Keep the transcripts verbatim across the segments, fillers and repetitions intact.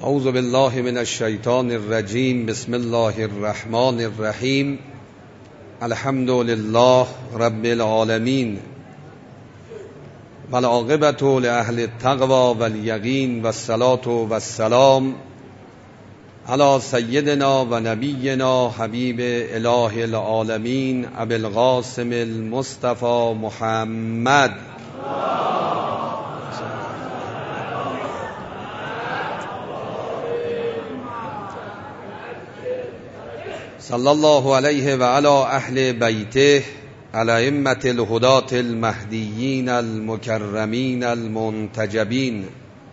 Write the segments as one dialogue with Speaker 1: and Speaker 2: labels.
Speaker 1: اعوذ بالله من الشیطان الرجیم. بسم الله الرحمن الرحیم. الحمد لله رب العالمین والعاقبة لأهل التقوى والیقین والصلاة والسلام علی سیدنا و نبینا حبیب اله العالمین ابی القاسم المصطفى محمد صلی الله علیه و علی اهل بیته الائمة الهداة المهدیین المکرمین المنتجبین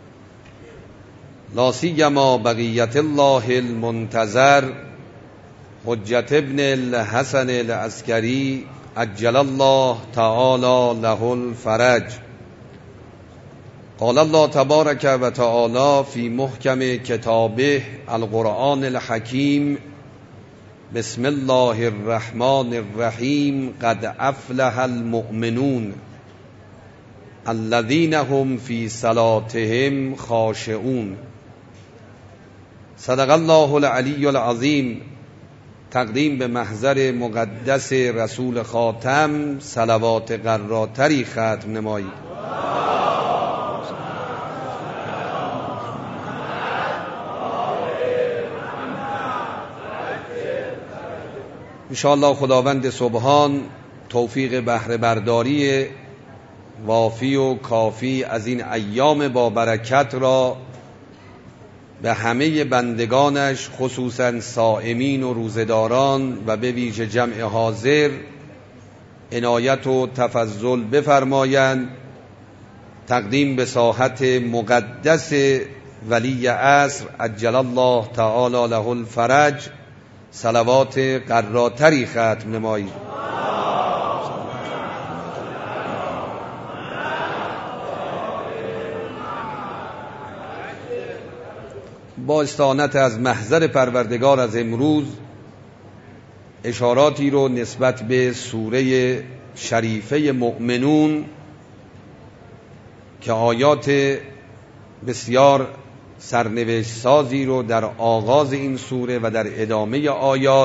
Speaker 1: لا سیما بقیة الله المنتظر حجة ابن الحسن العسکری عجل الله تعالی له الفرج. قال الله تبارک و تعالی فی محکم کتابه القرآن الحکیم بسم الله الرحمن الرحیم قد افلح المؤمنون الذین هم فی صلاتهم خاشعون. صدق الله العلی العظیم. تقدیم به محضر مقدس رسول خاتم صلوات قراتری ختم نمایید. انشاءالله خداوند سبحان توفیق بهره برداری وافی و کافی از این ایام با برکت را به همه بندگانش خصوصا صائمین و روزداران و به ویژه جمع حاضر عنایت و تفضل بفرمایند. تقدیم به ساحت مقدس ولی عصر عجل الله تعالی له الفرج صلوات قراتری ختم نمایید. با استعانت از محضر پروردگار از امروز اشاراتی رو نسبت به سوره شریفه مؤمنون که آیات بسیار سرنوشت سازی رو در آغاز این سوره و در ادامه آیات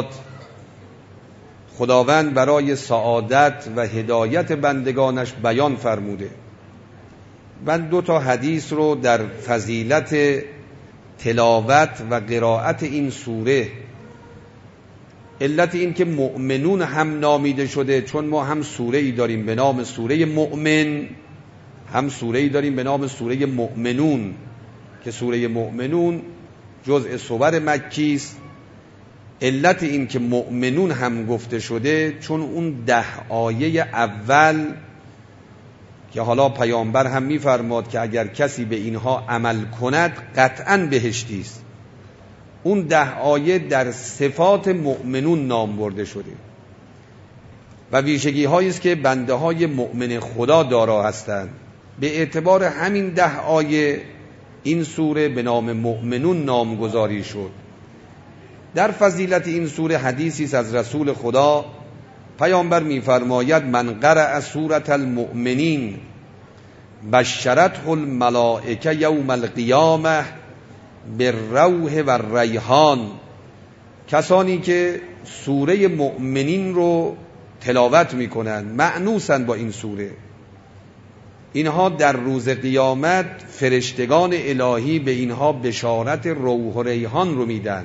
Speaker 1: خداوند برای سعادت و هدایت بندگانش بیان فرموده. من دو تا حدیث رو در فضیلت تلاوت و قرائت این سوره، علت این که مؤمنون هم نامیده شده چون ما هم سوره ای داریم به نام سوره مؤمن، هم سوره ای داریم به نام سوره مؤمنون که سوره مؤمنون جزء سور مکی است. علت این که مؤمنون هم گفته شده چون اون ده آیه اول که حالا پیامبر هم می‌فرماد که اگر کسی به اینها عمل کند قطعاً بهشتی است، اون ده آیه در صفات مؤمنون نام برده شده و ویژگی هایی است که بنده های مؤمن خدا دارا هستند. به اعتبار همین ده آیه این سوره به نام مؤمنون نامگذاری شد. در فضیلت این سوره حدیثی است از رسول خدا. پیامبر می‌فرماید من قرأ سورة المؤمنین بشرته الملائکه یوم القیامه بالروح و الریحان. کسانی که سوره مؤمنین رو تلاوت می‌کنند، مأنوسند با این سوره، اینها در روز قیامت فرشتگان الهی به اینها بشارت روح و ریحان رو میدن،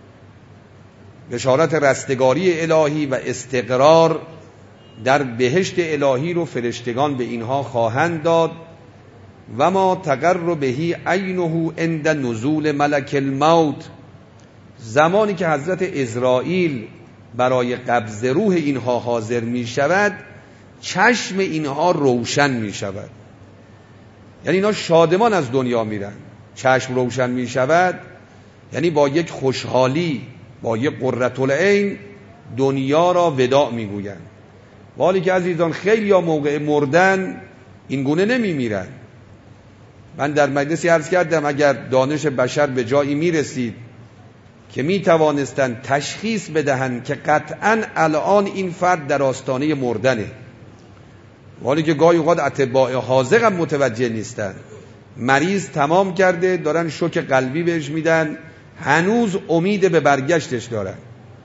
Speaker 1: بشارت رستگاری الهی و استقرار در بهشت الهی رو فرشتگان به اینها خواهند داد. و ما تقر بهی عینه عند نزول ملک الموت. زمانی که حضرت عزرائیل برای قبض روح اینها حاضر می شود چشم اینها روشن می شود، یعنی اینا شادمان از دنیا میرن. چشم روشن می شود یعنی با یک خوشحالی، با یک قرة العین دنیا را وداع می گویند. ولی که عزیزان خیلی ها موقع مردن این گونه نمی میرن. من در مجلسی عرض کردم اگر دانش بشر به جایی می رسید که می توانستند تشخیص بدهند که قطعاً الان این فرد در آستانه مردنه، ولی که گاهی اوقات اتباع حاذق هم متوجه نیستن، مریض تمام کرده، دارن شوک قلبی بهش میدن، هنوز امید به برگشتش دارن.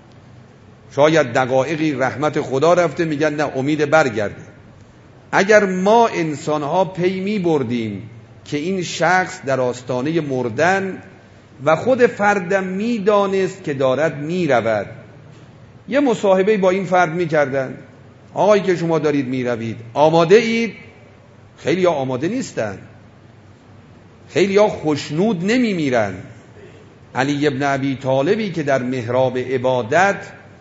Speaker 1: شاید دقایقی رحمت خدا رفته، میگن نه امید برگرده. اگر ما انسانها پی می بردیم که این شخص در آستانه مردن و خود فردم میدانست که دارد میرود، یه مصاحبه با این فرد میکردن، آقایی که شما دارید میروید آماده اید؟ خیلی ها آماده نیستن، خیلی ها خوشنود نمی میرن. علی ابن ابی طالبی که در محراب عبادت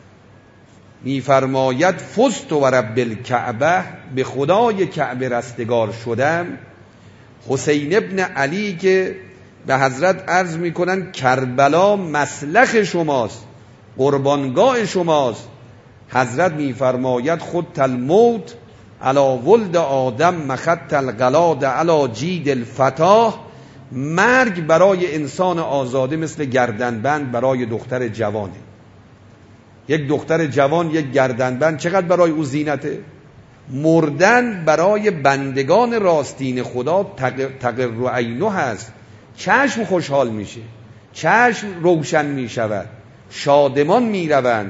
Speaker 1: میفرماید فزت و رب الکعبه، به خدای کعبه رستگار شدم. حسین ابن علی که به حضرت عرض میکنن کربلا مسلخ شماست، قربانگاه شماست. حضرت میفرماید خود الموت علی ولد آدم مخط القلاد علی جید الفتاه. مرگ برای انسان آزاده مثل گردنبند برای دختر جوانه. یک دختر جوان یک گردنبند چقدر برای او زینته؟ مردن برای بندگان راستین خدا تقر عینه هست. چشم خوشحال میشه، چشم روشن میشود، شادمان میروند.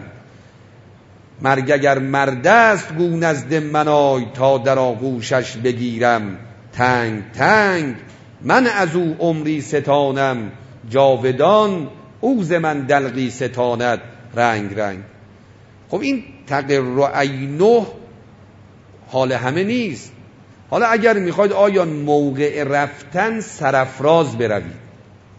Speaker 1: مرگ اگر مرد است گو نزد من آی، تا در آغوشش بگیرم تنگ تنگ. من از او عمری ستانم جاودان، او ز من دلقی ستاند رنگ رنگ. خب این تقر عینه حال همه نیست. حالا اگر میخواید آیا موقع رفتن سرافراز بروید،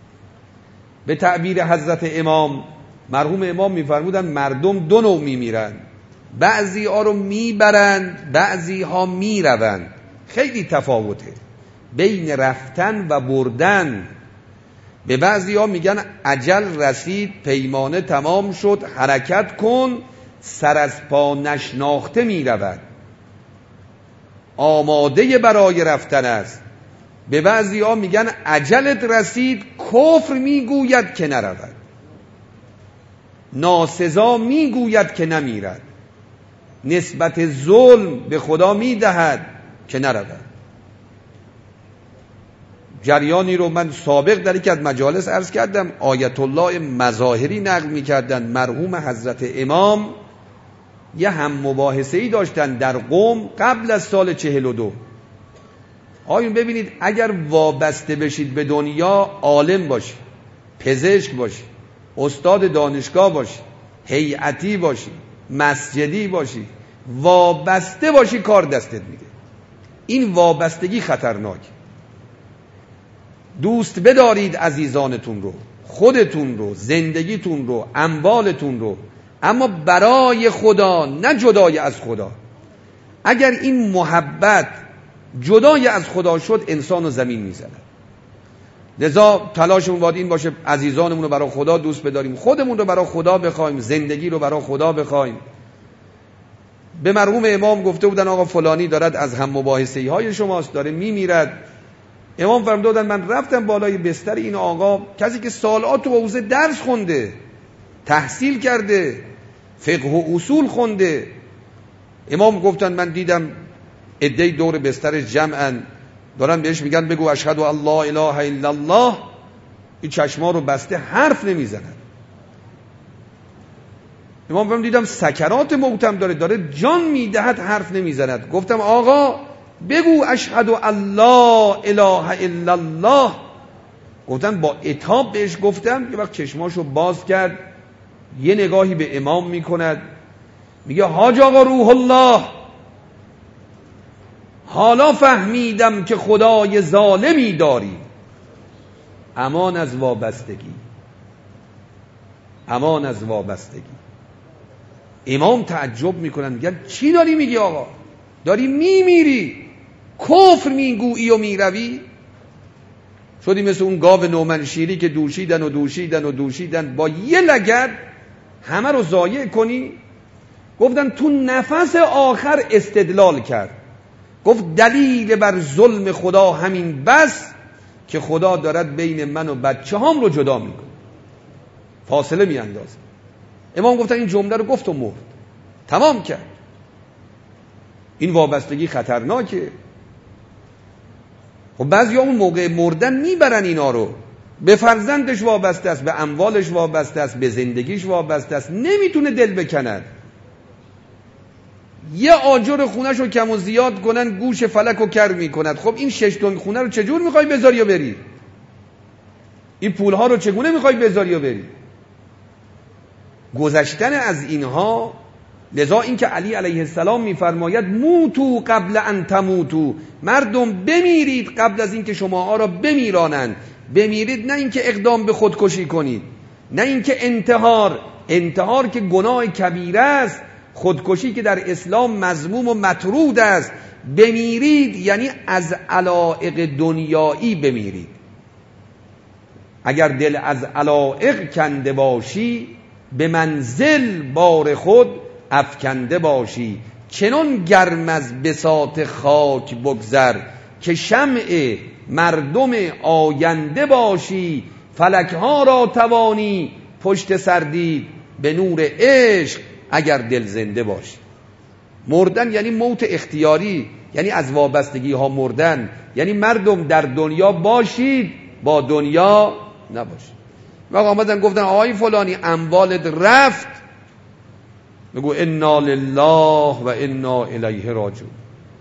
Speaker 1: به تعبیر حضرت امام مرحوم امام میفرمودن مردم دو نوع میمیرن، بعضی ها رو میبرند، بعضی ها میروند. خیلی تفاوته بین رفتن و بردن. به بعضی ها میگن اجل رسید، پیمانه تمام شد، حرکت کن، سر از پا نشناخته میرود، آماده برای رفتن است. به بعضی ها میگن اجلت رسید، کفر میگوید که نرود، ناسزا میگوید که نمیرد، نسبت ظلم به خدا میدهد که نرود. جریانی رو من سابق در یک از مجالس عرض کردم، آیت الله مظاهری نقل میکردن مرحوم حضرت امام یه هم مباحثه‌ای داشتن در قم قبل از سال چهل و دو. آیون ببینید اگر وابسته بشید به دنیا، عالم باشی، پزشک باشی، استاد دانشگاه باشی، هیئتی باشی، مسجدی باشی، وابسته باشی کار دستت میده. این وابستگی خطرناک. دوست بدارید عزیزانتون رو، خودتون رو، زندگیتون رو، اموالتون رو، اما برای خدا، نه جدای از خدا. اگر این محبت جدای از خدا شد انسان رو زمین میزنه. لذا تلاشمون باید این باشه عزیزانمون رو برای خدا دوست بداریم، خودمون رو برای خدا بخوایم، زندگی رو برای خدا بخوایم. به مرحوم امام گفته بودن آقا فلانی دارد از هم مباحثه‌ای های شماست، داره میمیرد. امام فرمودن من رفتم بالای بستر این آقا، کسی که سال‌ها تو حوزه درس خونده، تحصیل کرده، فقه و اصول خونده. امام گفتن من دیدم عده‌ای دور بستر جمعن، دارن بهش میگن بگو اشهد ان لا اله الا الله. این چشما رو بسته حرف نمیزنن. امام فرمودن دیدم سکرات موتم داره، داره جان میدهد، حرف نمیزند. گفتم آقا بگو اشهد ان لا اله الا الله. گفتن با عتاب بهش گفتم. یه وقت چشماشو باز کرد، یه نگاهی به امام میکند، میگه حاج آقا روح الله، حالا فهمیدم که خدای ظالمی داری. امان از وابستگی، امان از وابستگی. امام تعجب میکنن، میگن چی داری میگی آقا؟ داری میمیری، کفر میگویی و میروی؟ شدی مثل اون گاو نومنشیری که دوشیدن و دوشیدن و دوشیدن، با یه لگد همه رو ضایع کنی؟ گفتن تو نفس آخر استدلال کرد، گفت دلیل بر ظلم خدا همین بس که خدا دارد بین من و بچه هام رو جدا میکنه، فاصله میاندازه. امام گفتن این جمله رو گفت و مرد، تمام کرد. این وابستگی خطرناکه. خب بعضیا اون موقع مردن میبرن اینا رو، به فرزندش وابسته است، به اموالش وابسته است، به زندگیش وابسته است، نمیتونه دل بکند. یه آجر خونه‌شو کم و زیاد کنن گوش فلکو کر میکند. خب این شش دنگ خونه رو چجور میخوای بذاری و بری؟ این پولها رو چگونه میخوای بذاری و بری؟ گذشتن از اینها، لذا اینکه علی علیه السلام میفرماید موتو قبل ان تموتو، مردم بمیرید قبل از اینکه شماها را بمیرانند. بمیرید نه اینکه اقدام به خودکشی کنید، نه اینکه انتحار، انتحار که گناه کبیره است، خودکشی که در اسلام مذموم و مطرود است. بمیرید یعنی از علایق دنیایی بمیرید. اگر دل از علایق کنده باشی، به منزل بار خود افکنده باشی. چنان گرم از بساط خاک بگذر، که شمع مردم آینده باشی. فلکها را توانی پشت سردید، به نور عشق اگر دل زنده باشی. مردن یعنی موت اختیاری، یعنی از وابستگی ها مردن، یعنی مردم در دنیا باشید، با دنیا نباشید. وقت آمدن گفتن آقای فلانی اموالت رفت، بگو انا لله و انا الیه راجعون.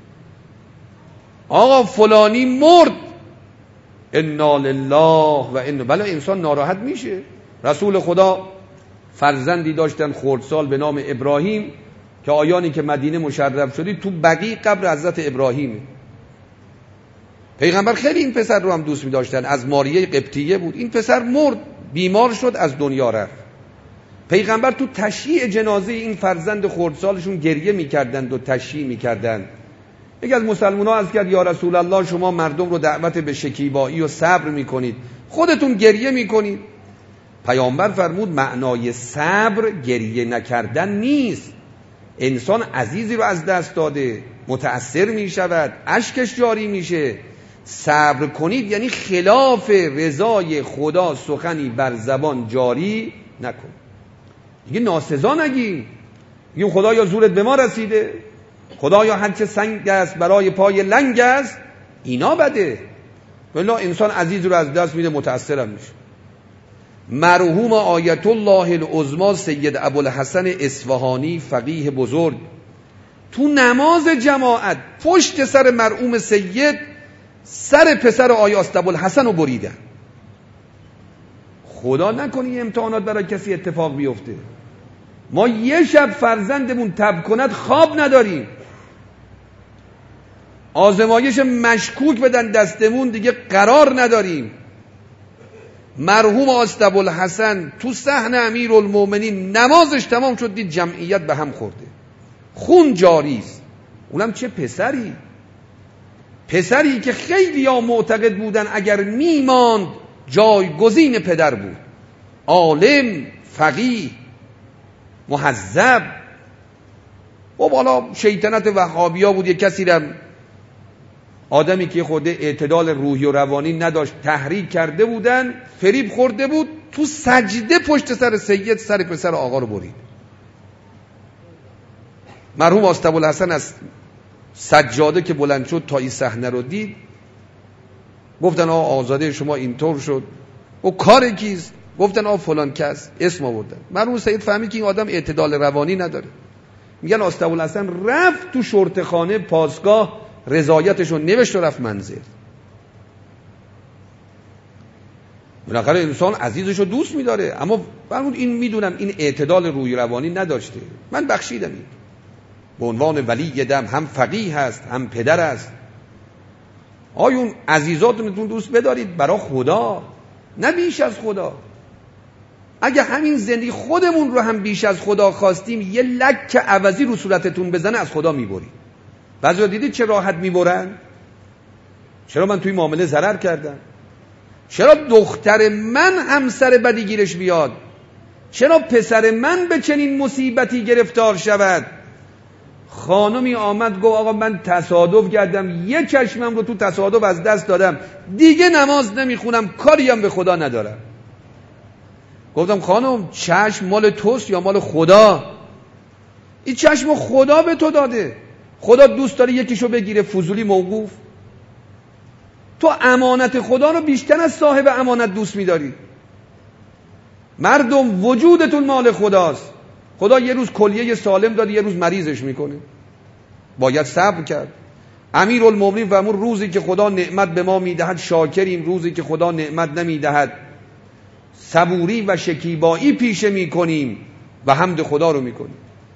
Speaker 1: آقا فلانی مرد، انا لله و انا. بله انسان ناراحت میشه. رسول خدا فرزندی داشتن خردسال به نام ابراهیم، که آیانی که مدینه مشرف شدی تو بقیع قبر حضرت ابراهیم. پیغمبر خیلی این پسر رو هم دوست می داشتن، از ماریه قبطیه بود. این پسر مرد، بیمار شد، از دنیا رفت. پیغمبر تو تشییع جنازه این فرزند خردسالشون گریه میکردند و تشییع میکردند. یکی از مسلمان ها از کرد یا رسول الله شما مردم رو دعوت به شکیبایی و صبر میکنید، خودتون گریه میکنید. پیامبر فرمود معنای صبر گریه نکردن نیست. انسان عزیزی رو از دست داده، متأثر میشود، اشکش جاری میشه. صبر کنید یعنی خلاف رضای خدا سخنی بر زبان جاری نکن. دیگه ناسزا نگی، دیگه خدایا زورت به ما رسیده، خدایا هرچه سنگ است برای پای لنگ است. اینا بده. ولی انسان عزیز رو از دست میده، متأثرم میشه. مرحوم آیت الله العظما سید ابوالحسن اصفهانی فقیه بزرگ تو نماز جماعت پشت سر مرحوم سید سر پسر آیه ابوالحسن رو بریدن. خدا نکنی امتحانات برای کسی اتفاق بیفته. ما یه شب فرزندمون تب کند خواب نداریم، آزمایش مشکوک بدن دستمون دیگه قرار نداریم. مرحوم آست ابوالحسن تو صحن امیرالمومنین نمازش تمام شد، دید جمعیت به هم خورده، خون جاری است. اونم چه پسری، پسری که خیلی ها معتقد بودن اگر میماند جایگزین پدر بود. عالم، فقیه، مهذب. و بالا شیطنت وهابیا بود، یک کسی رم آدمی که خود اعتدال روحی و روانی نداشت تحریک کرده بودن، فریب خورده بود، تو سجده پشت سر سید سر پسر آقا رو برید. مرحوم آست ابوالحسن از سجاده که بلند شد تا این صحنه رو دید، گفتن آقا آزاده شما اینطور شد. و کار کیست؟ گفتن آقا فلان کس، اسم آوردن. مرحوم سید فهمید که این آدم اعتدال روانی نداره. میگن آست ابوالحسن رفت تو شرطخانه پاسگاه، رضایتش رو نوشت و رفت منزل. بالاخره انسان عزیزش رو دوست می‌داره، اما فرمود این میدونم این اعتدال روحی روانی نداشته، من بخشیدم. این به عنوان ولی دم هم فقیه هست هم پدر است. آیون عزیزاتونتون دوست بدارید برای خدا، نه بیش از خدا. اگه همین زندگی خودمون رو هم بیش از خدا خواستیم، یه لک عوضی رو صورتتون بزنه از خدا میبرید. بعضی دیدید چه راحت میبرن؟ چرا من توی معامله ضرر کردم؟ چرا دختر من همسر بدی گیرش بیاد؟ چرا پسر من به چنین مصیبتی گرفتار شود؟ خانمی آمد گفت آقا من تصادف کردم، یک چشمم رو تو تصادف از دست دادم، دیگه نماز نمیخونم، کاری هم به خدا ندارم. گفتم خانم چشم مال توست یا مال خدا؟ این چشم خدا به تو داده. خدا دوست داره یکیشو بگیره فضولی موقوف؟ تو امانت خدا رو بیشتر از صاحب امانت دوست می‌داری. مردم وجودتون مال خداست. خدا یه روز کلیه سالم داد، یه روز مریضش میکنه، باید صبر کرد. امیرالمومنین فرمود روزی که خدا نعمت به ما میدهد شاکریم، روزی که خدا نعمت نمیدهد صبوری و شکیبایی پیشه میکنیم و حمد خدا رو میکنیم.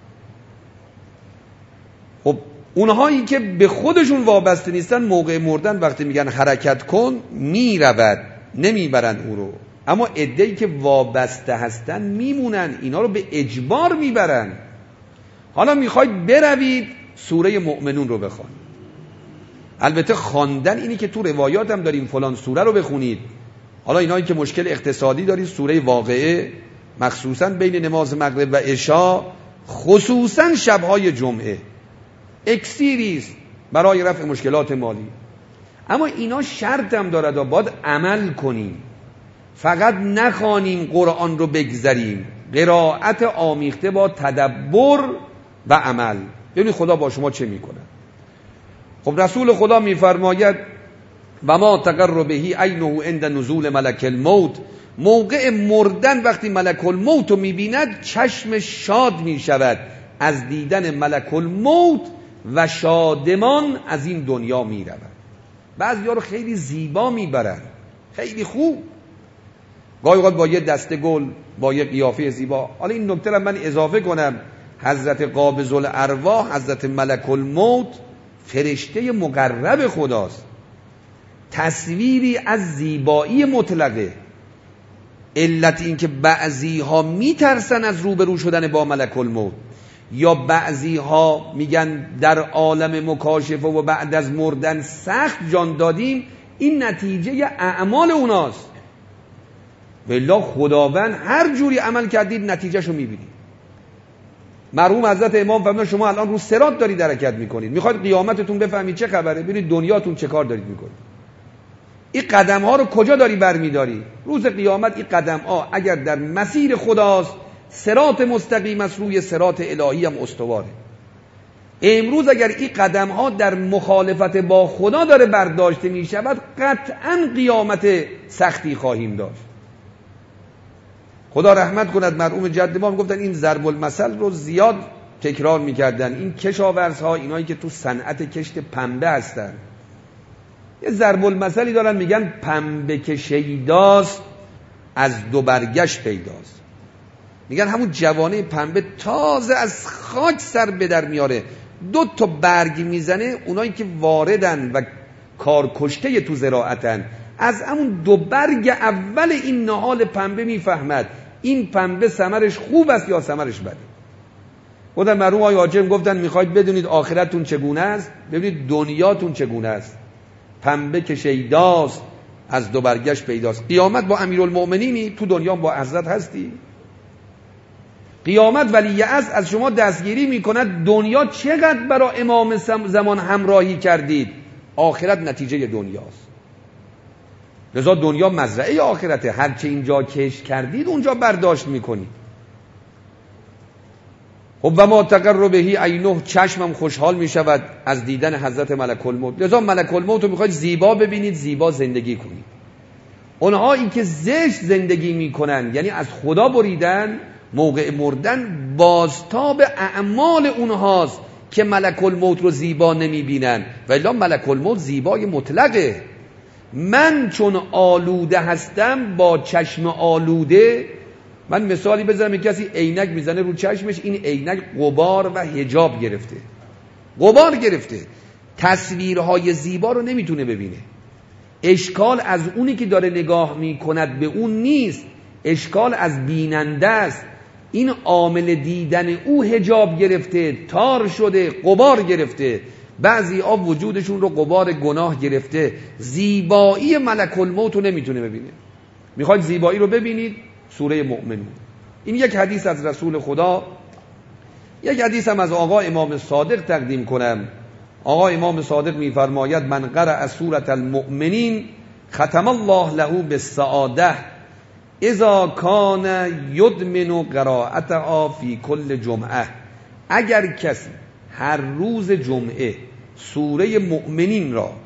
Speaker 1: خب اونهایی که به خودشون وابسته نیستن موقع مردن وقتی میگن حرکت کن میرود، نمیبرن او رو. اما عده‌ای که وابسته هستن میمونن، اینا رو به اجبار میبرن. حالا میخواید بروید سوره مؤمنون رو بخوانید. البته خواندن اینی که تو روایات هم داریم فلان سوره رو بخونید. حالا اینایی که مشکل اقتصادی دارید سوره واقعه، مخصوصا بین نماز مغرب و عشا، خصوصا شبهای جمعه، اکسیریست برای رفع مشکلات مالی. اما اینا شرط هم دارد و باید عمل کنیم، فقط نخوانیم قرآن رو بگذریم. قرائت آمیخته با تدبر و عمل. ببینید خدا با شما چه میکنه. خب رسول خدا میفرماید و ما تقر بهی عینه عند نزول ملک الموت، موقع مردن وقتی ملک الموت رو میبیند چشم شاد میشود از دیدن ملک الموت و شادمان از این دنیا میرود. بعضیا رو خیلی زیبا میبرن، خیلی خوب، گاهی اوقات با یه دسته گل، با یه قیافه زیبا. حالا این نکته رو من اضافه کنم، حضرت قابض الارواح، حضرت ملک الموت فرشته مقرب خداست، تصویری از زیبایی مطلقه. علت این که بعضی ها میترسن از روبرو شدن با ملک الموت، یا بعضی ها میگن در عالم مکاشفه و بعد از مردن سخت جان دادیم، این نتیجه اعمال اوناست. والله خداوند هر جوری عمل کردید نتیجهشو میبینید. مرحوم حضرت امام فرمودن شما الان رو صراط دارید حرکت میکنید، میخواید قیامتتون بفهمید چه خبره، ببینید دنیاتون چه کار دارید میکنید. این قدم ها رو کجا داری برمیداری؟ روز قیامت این قدم ها اگر در مسیر خداست، صراط مستقیم است، روی صراط الهی هم استواره. امروز اگر این قدم ها در مخالفت با خدا داره برداشته میشود، قطعا قیامت سختی خواهیم داشت. خدا رحمت کند مرحوم جد ما میگفتن این ضرب المثل رو زیاد تکرار میکردن. این کشاورزها، اینایی که تو صنعت کشت پنبه هستن، یه ضرب المثلی دارن میگن پنبه که شیداست از دو برگشت پیداست. میگن همون جوانه پنبه تازه از خاک سر به در میاره، دو تا برگ میزنه، اونایی که واردن و کارکشته تو زراعتن از همون دو برگ اول این نهال پنبه میفهمد این پنبه ثمرش خوب است یا ثمرش بده. خودم مرحوم آقای حاجم گفتن میخواید بدونید آخرتتون چگونه است، ببینید دنیاتون چگونه است. پنبه که شیداست از دو برگشت پیداست. قیامت با امیرالمؤمنینی، تو دنیا با حضرت هستی. قیامت ولی از از شما دستگیری میکند دنیا چقدر برای امام زمان همراهی کردید، آخرت نتیجه دنیاست. لذا دنیا مزرعه آخرته، هرچه اینجا کش کردید اونجا برداشت میکنید. خب و ما تقر بهی عینه، چشمم خوشحال میشود از دیدن حضرت ملک الموت. لذا ملک الموت رو میخواید زیبا ببینید، زیبا زندگی کنید. اونهایی که زشت زندگی میکنن، یعنی از خدا بریدن، موقع مردن بازتاب اعمال اونهاست که ملک الموت رو زیبا نمیبینن. و الا ملک الموت زیبای مطلقه. من چون آلوده هستم با چشم آلوده، من مثالی بزنم، یک کسی عینک میزنه رو چشمش، این عینک غبار و حجاب گرفته، غبار گرفته، تصویرهای زیبا رو نمیتونه ببینه. اشکال از اونی که داره نگاه میکند به اون نیست، اشکال از بیننده است. این عامل دیدن او حجاب گرفته، تار شده، غبار گرفته. بعضی ها وجودشون رو غبار گناه گرفته، زیبایی ملک الموت رو نمیتونه ببینه. میخواید زیبایی رو ببینید، سوره مؤمنون. این یک حدیث از رسول خدا، یک حدیث هم از آقا امام صادق تقدیم کنم. آقا امام صادق میفرماید من قرأ سورة المؤمنین ختم الله له بالسعاده اذا کان یدمن قراءتها فی کل جمعه. اگر کسی هر روز جمعه سوره مؤمنین را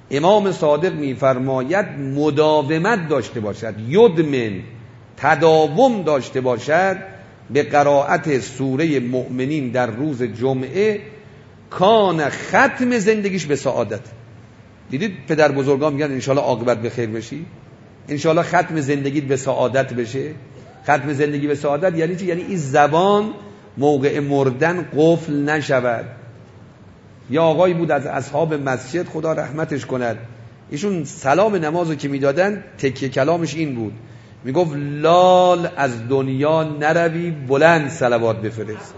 Speaker 1: امام صادق میفرماید مداومت داشته باشد، یدمن، تداوم داشته باشد به قرائت سوره مؤمنین در روز جمعه، کان ختم زندگیش به سعادت. دیدید پدر بزرگان میگن انشالله عاقبت به خیر بشی، انشالله ختم زندگیت به سعادت بشه. ختم زندگی به سعادت یعنی چی؟ یعنی این زبان موقع مردن قفل نشود. یا آقایی بود از اصحاب مسجد، خدا رحمتش کند، ایشون سلام نمازو که میدادن تکیه کلامش این بود، میگفت لال از دنیا نروی، بلند صلوات بفرست.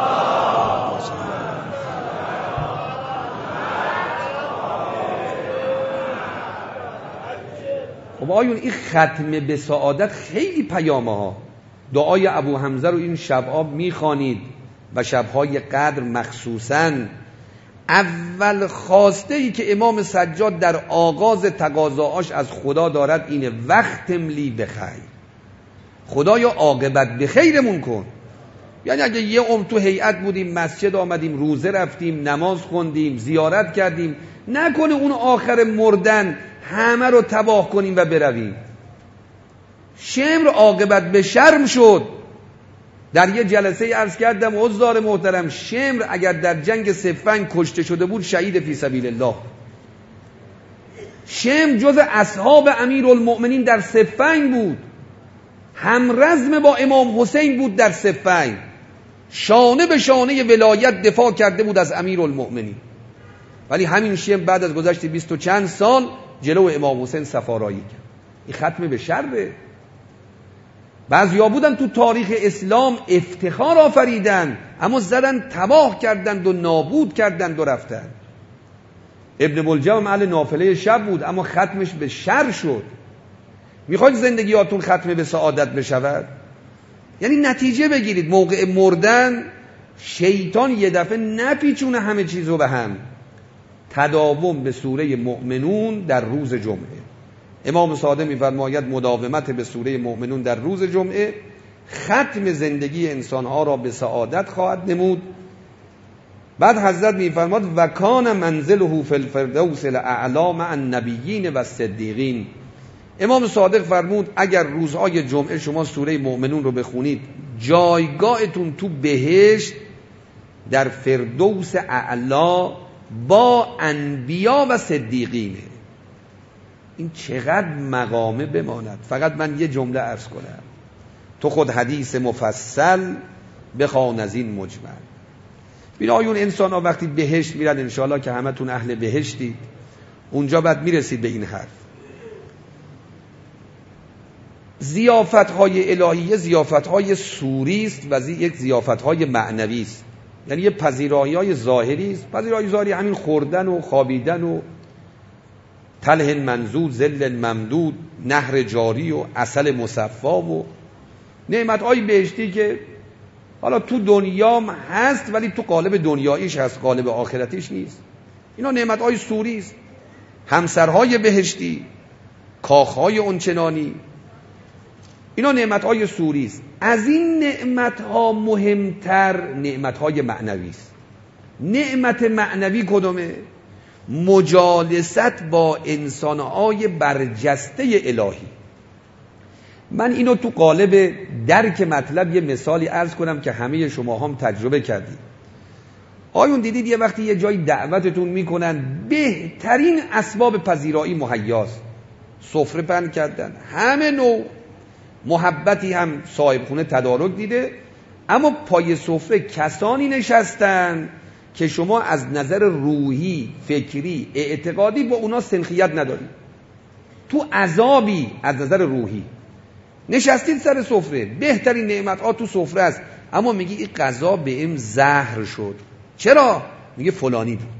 Speaker 1: خب آیون این ختم به سعادت خیلی پیامه ها. دعای ابو حمزه رو این شب‌ها میخوانید و شب‌های قدر مخصوصاً. اول خواسته ای که امام سجاد در آغاز تقاضاش از خدا دارد اینه وقت ملی بخیر، خدایا عاقبت بخیرمون کن. یعنی اگه یه عمر تو هیئت بودیم، مسجد آمدیم، روزه رفتیم، نماز خوندیم، زیارت کردیم، نکنه اون آخر مردن همه رو تباه کنیم و برویم. شمر عاقبت به شرم شد. در یه جلسه عرض کردم عزار محترم، شمر اگر در جنگ صفین کشته شده بود شهید فی سبیل الله. شمر جز اصحاب امیرالمؤمنین در صفین بود، همرزم با امام حسین بود در صفین، شانه به شانه ولایت دفاع کرده بود از امیرالمؤمنین. ولی همین شمر بعد از گذشت بیست و چند سال جلو امام حسین صفارایی کرد. این ختم به شره. بعضیا بودن تو تاریخ اسلام افتخار آفریدن، اما زدن تباه کردند و نابود کردند و رفتن. ابن ملجم اهل نافله شب بود، اما ختمش به شر شد. میخواید زندگیاتون ختم به سعادت بشود؟ یعنی نتیجه بگیرید موقع مردن شیطان یه دفعه نپیچونه همه چیزو به هم. تداوم به سوره مؤمنون در روز جمعه. امام صادق می‌فرماید مداومت به سوره مؤمنون در روز جمعه ختم زندگی انسانها را به سعادت خواهد نمود. بعد حضرت می‌فرماد و کان منزله فی الفردوس الاعلی مع النبیین و الصدیقین. امام صادق فرمود اگر روزهای جمعه شما سوره مؤمنون رو بخونید، جایگاهتون تو بهشت در فردوس اعلی با انبیا و صدیقینه. این چقدر مقامه بماند. فقط من یه جمله عرض کنم، تو خود حدیث مفصل بخوان از این مجمل. بین آیون انسان ها وقتی بهشت میرن، انشاءالله که همه تون اهل بهشتید، اونجا بعد میرسید به این حرف. ضیافت های الهیه ضیافت های سوری است و یک ضیافت های معنوی است. یعنی یه پذیرایی های ظاهری است. پذیرایی ظاهری همین خوردن و خوابیدن و تله منزود، ظل ممدود، نهر جاری و عسل مصفا و نعمت‌های بهشتی که حالا تو دنیام هست ولی تو قالب دنیاییش هست، قالب آخرتیش نیست. اینا نعمت‌های سوری است. همسرهای بهشتی، کاخهای اونچنانی، اینا نعمت‌های سوری است. از این نعمت‌ها مهمتر نعمت‌های معنوی است. نعمت معنوی کدومه؟ مجالست با انسان‌های برجسته الهی. من اینو تو قالب درک مطلب یه مثالی عرض کنم که همه شما هم تجربه کردید. آیون دیدید یه وقتی یه جایی دعوتتون میکنن، بهترین اسباب پذیرایی مهیاست، سفره پهن کردن، همه نوع محبتی هم صاحب خونه تدارک دیده، اما پای سفره کسانی نشستن که شما از نظر روحی، فکری، اعتقادی با اونا سنخیت ندارید. تو عذابی از نظر روحی نشستید سر سفره، بهترین نعمت ها تو سفره است، اما میگی این غذا بهم زهر شد. چرا؟ میگه فلانی بود،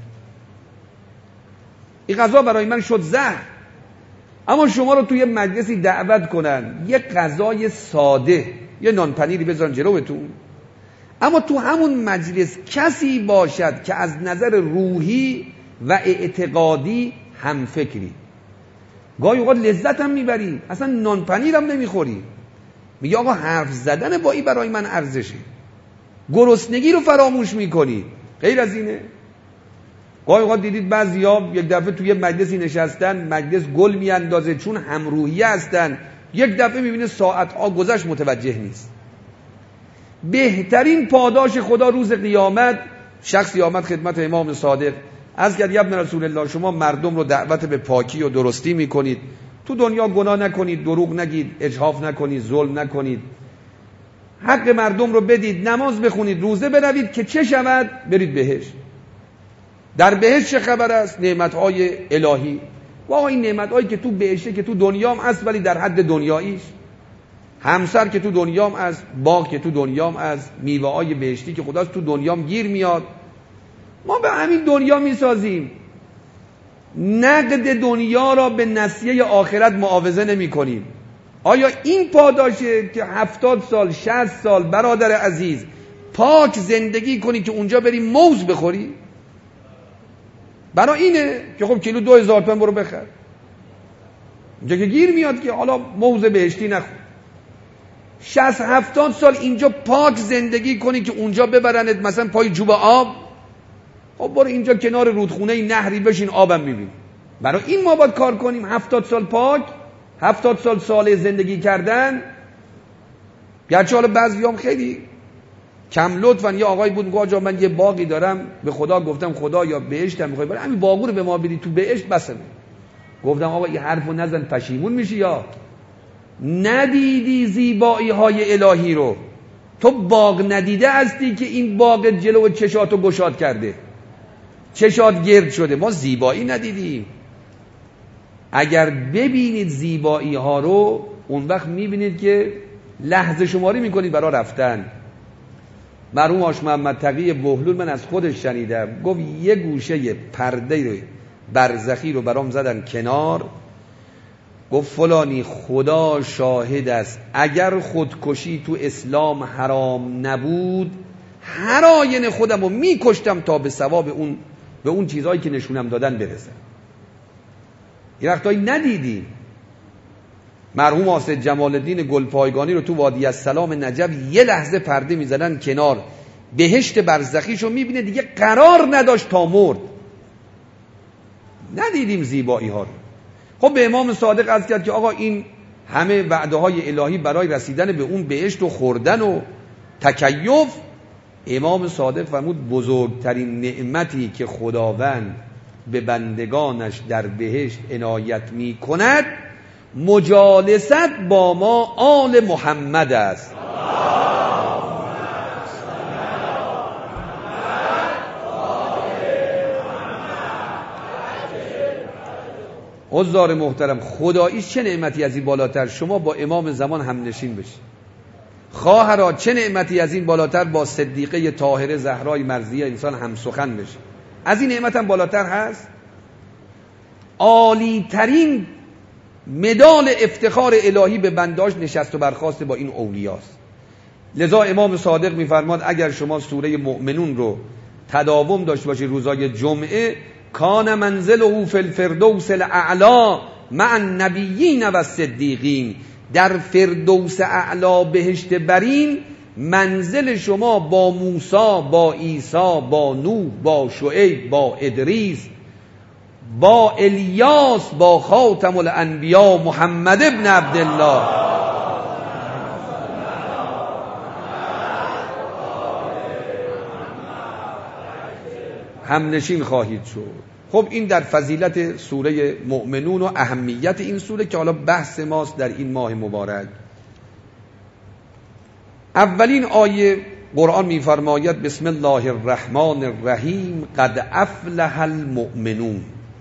Speaker 1: این غذا برای من شد زهر. اما شما رو توی مجلسی دعوت کنن، یه غذای ساده، یه نان پنیری بذارن جلوتون، اما تو همون مجلس کسی باشد که از نظر روحی و اعتقادی هم فکری، گاهی اوقات لذت هم میبری، اصلا نان پنیر هم نمیخوری، میگه آقا حرف زدن با این برای من ارزشه، گرسنگی رو فراموش میکنی، غیر از اینه. گاهی اوقات دیدید بعضیا یک دفعه توی مجلسی نشستن، مجلس گل میاندازه چون همروحی هستن، یک دفعه میبینه ساعت ها گذشت متوجه نیست. بهترین پاداش خدا روز قیامت، شخصی آمد خدمت امام صادق از کرد ابن رسول الله شما مردم رو دعوت به پاکی و درستی میکنید، تو دنیا گناه نکنید، دروغ نگید، اجحاف نکنید، ظلم نکنید، حق مردم رو بدید، نماز بخونید، روزه بروید که چه شود؟ برید بهشت. در بهشت چه خبر است؟ نعمتهای الهی. واقعا این نعمتهایی که تو بهشته که تو دنیام هست ولی در حد دنیاییش، همسر که تو دنیام است، باغ که تو دنیام است، میوه های بهشتی که خداست تو دنیام گیر میاد. ما به همین دنیا میسازیم، نقد دنیا را به نسیه آخرت معاوضه نمی کنیم. آیا این پاداشه که هفتاد سال شصت سال برادر عزیز پاک زندگی کنی که اونجا بری موز بخوری؟ برای اینه که خب کیلو دو هزار تومن برو بخر، اینجا که گیر میاد که حالا موز بهشتی نخور. شصت هفتاد سال اینجا پاک زندگی کنی که اونجا ببرنت مثلا پای جوب آب، خب برو اینجا کنار رودخونه نهری بشین آبم میبینی. برای این ما باید کار کنیم. هفتاد سال پاک، هفتاد سال ساله زندگی کردن. گرچه حالا بعضیام خیلی کم لطفن، یه آقای بود میگه آقا من یه باقی دارم، به خدا گفتم خدا یا بهشتم میخوای برای همین باغو رو به ما بدی تو بهشت بسه. گفتم آقا این حرفو نزن پشیمون میشی، یا ندیدی زیبایی های الهی رو؟ تو باغ ندیده هستی که این باغ جلو چشاتو گشاد کرده، چشات گرد شده. ما زیبایی ندیدیم. اگر ببینید زیبایی ها رو، اون وقت میبینید که لحظه شماری میکنید برای رفتن. مرحوم آش محمد تقی بهلول من از خودش شنیدم، گفت یه گوشه پرده برزخی رو برام زدن کنار، گفت فلانی خدا شاهد است اگر خودکشی تو اسلام حرام نبود هر آینه خودم رو میکشتم تا به ثواب اون به اون چیزهایی که نشونم دادن برسم. یه وقتایی ندیدیم. مرحوم آسد جمال الدین گلپایگانی رو تو وادی السلام نجف یه لحظه پرده میزنن کنار، بهشت برزخیشو میبینه دیگه قرار نداشت تا مرد. ندیدیم زیبایی ها رو. خب به امام صادق عرض کرد که آقا این همه وعده های الهی برای رسیدن به اون بهشت و خوردن و تکیف، امام صادق فرمود بزرگترین نعمتی که خداوند به بندگانش در بهشت عنایت می کند مجالست با ما آل محمد است. عزار محترم، خداییش چه نعمتی از این بالاتر شما با امام زمان هم نشین بشید. خواهرا چه نعمتی از این بالاتر با صدیقه طاهره زهرای مرضیه انسان هم سخن بشه. از این نعمت هم بالاتر هست؟ عالی ترین مدال افتخار الهی به بنداش نشست و برخاست با این اولیاست. لذا امام صادق میفرماد اگر شما سوره مؤمنون رو تداوم داشت باشی روزای جمعه، کان منزله فی الفردوس الاعلی مع النبیین و الصدیقین، در فردوس اعلی بهشت برین منزل شما با موسی، با عیسی، با نوح، با شعیب، با ادریس، با الیاس، با خاتم الانبیا محمد ابن عبدالله هم نشین خواهید شد. خب این در فضیلت سوره مؤمنون و اهمیت این سوره که حالا بحث ماست در این ماه مبارک. اولین آیه قرآن می‌فرماید بسم الله الرحمن الرحیم قد افلح المؤمنون.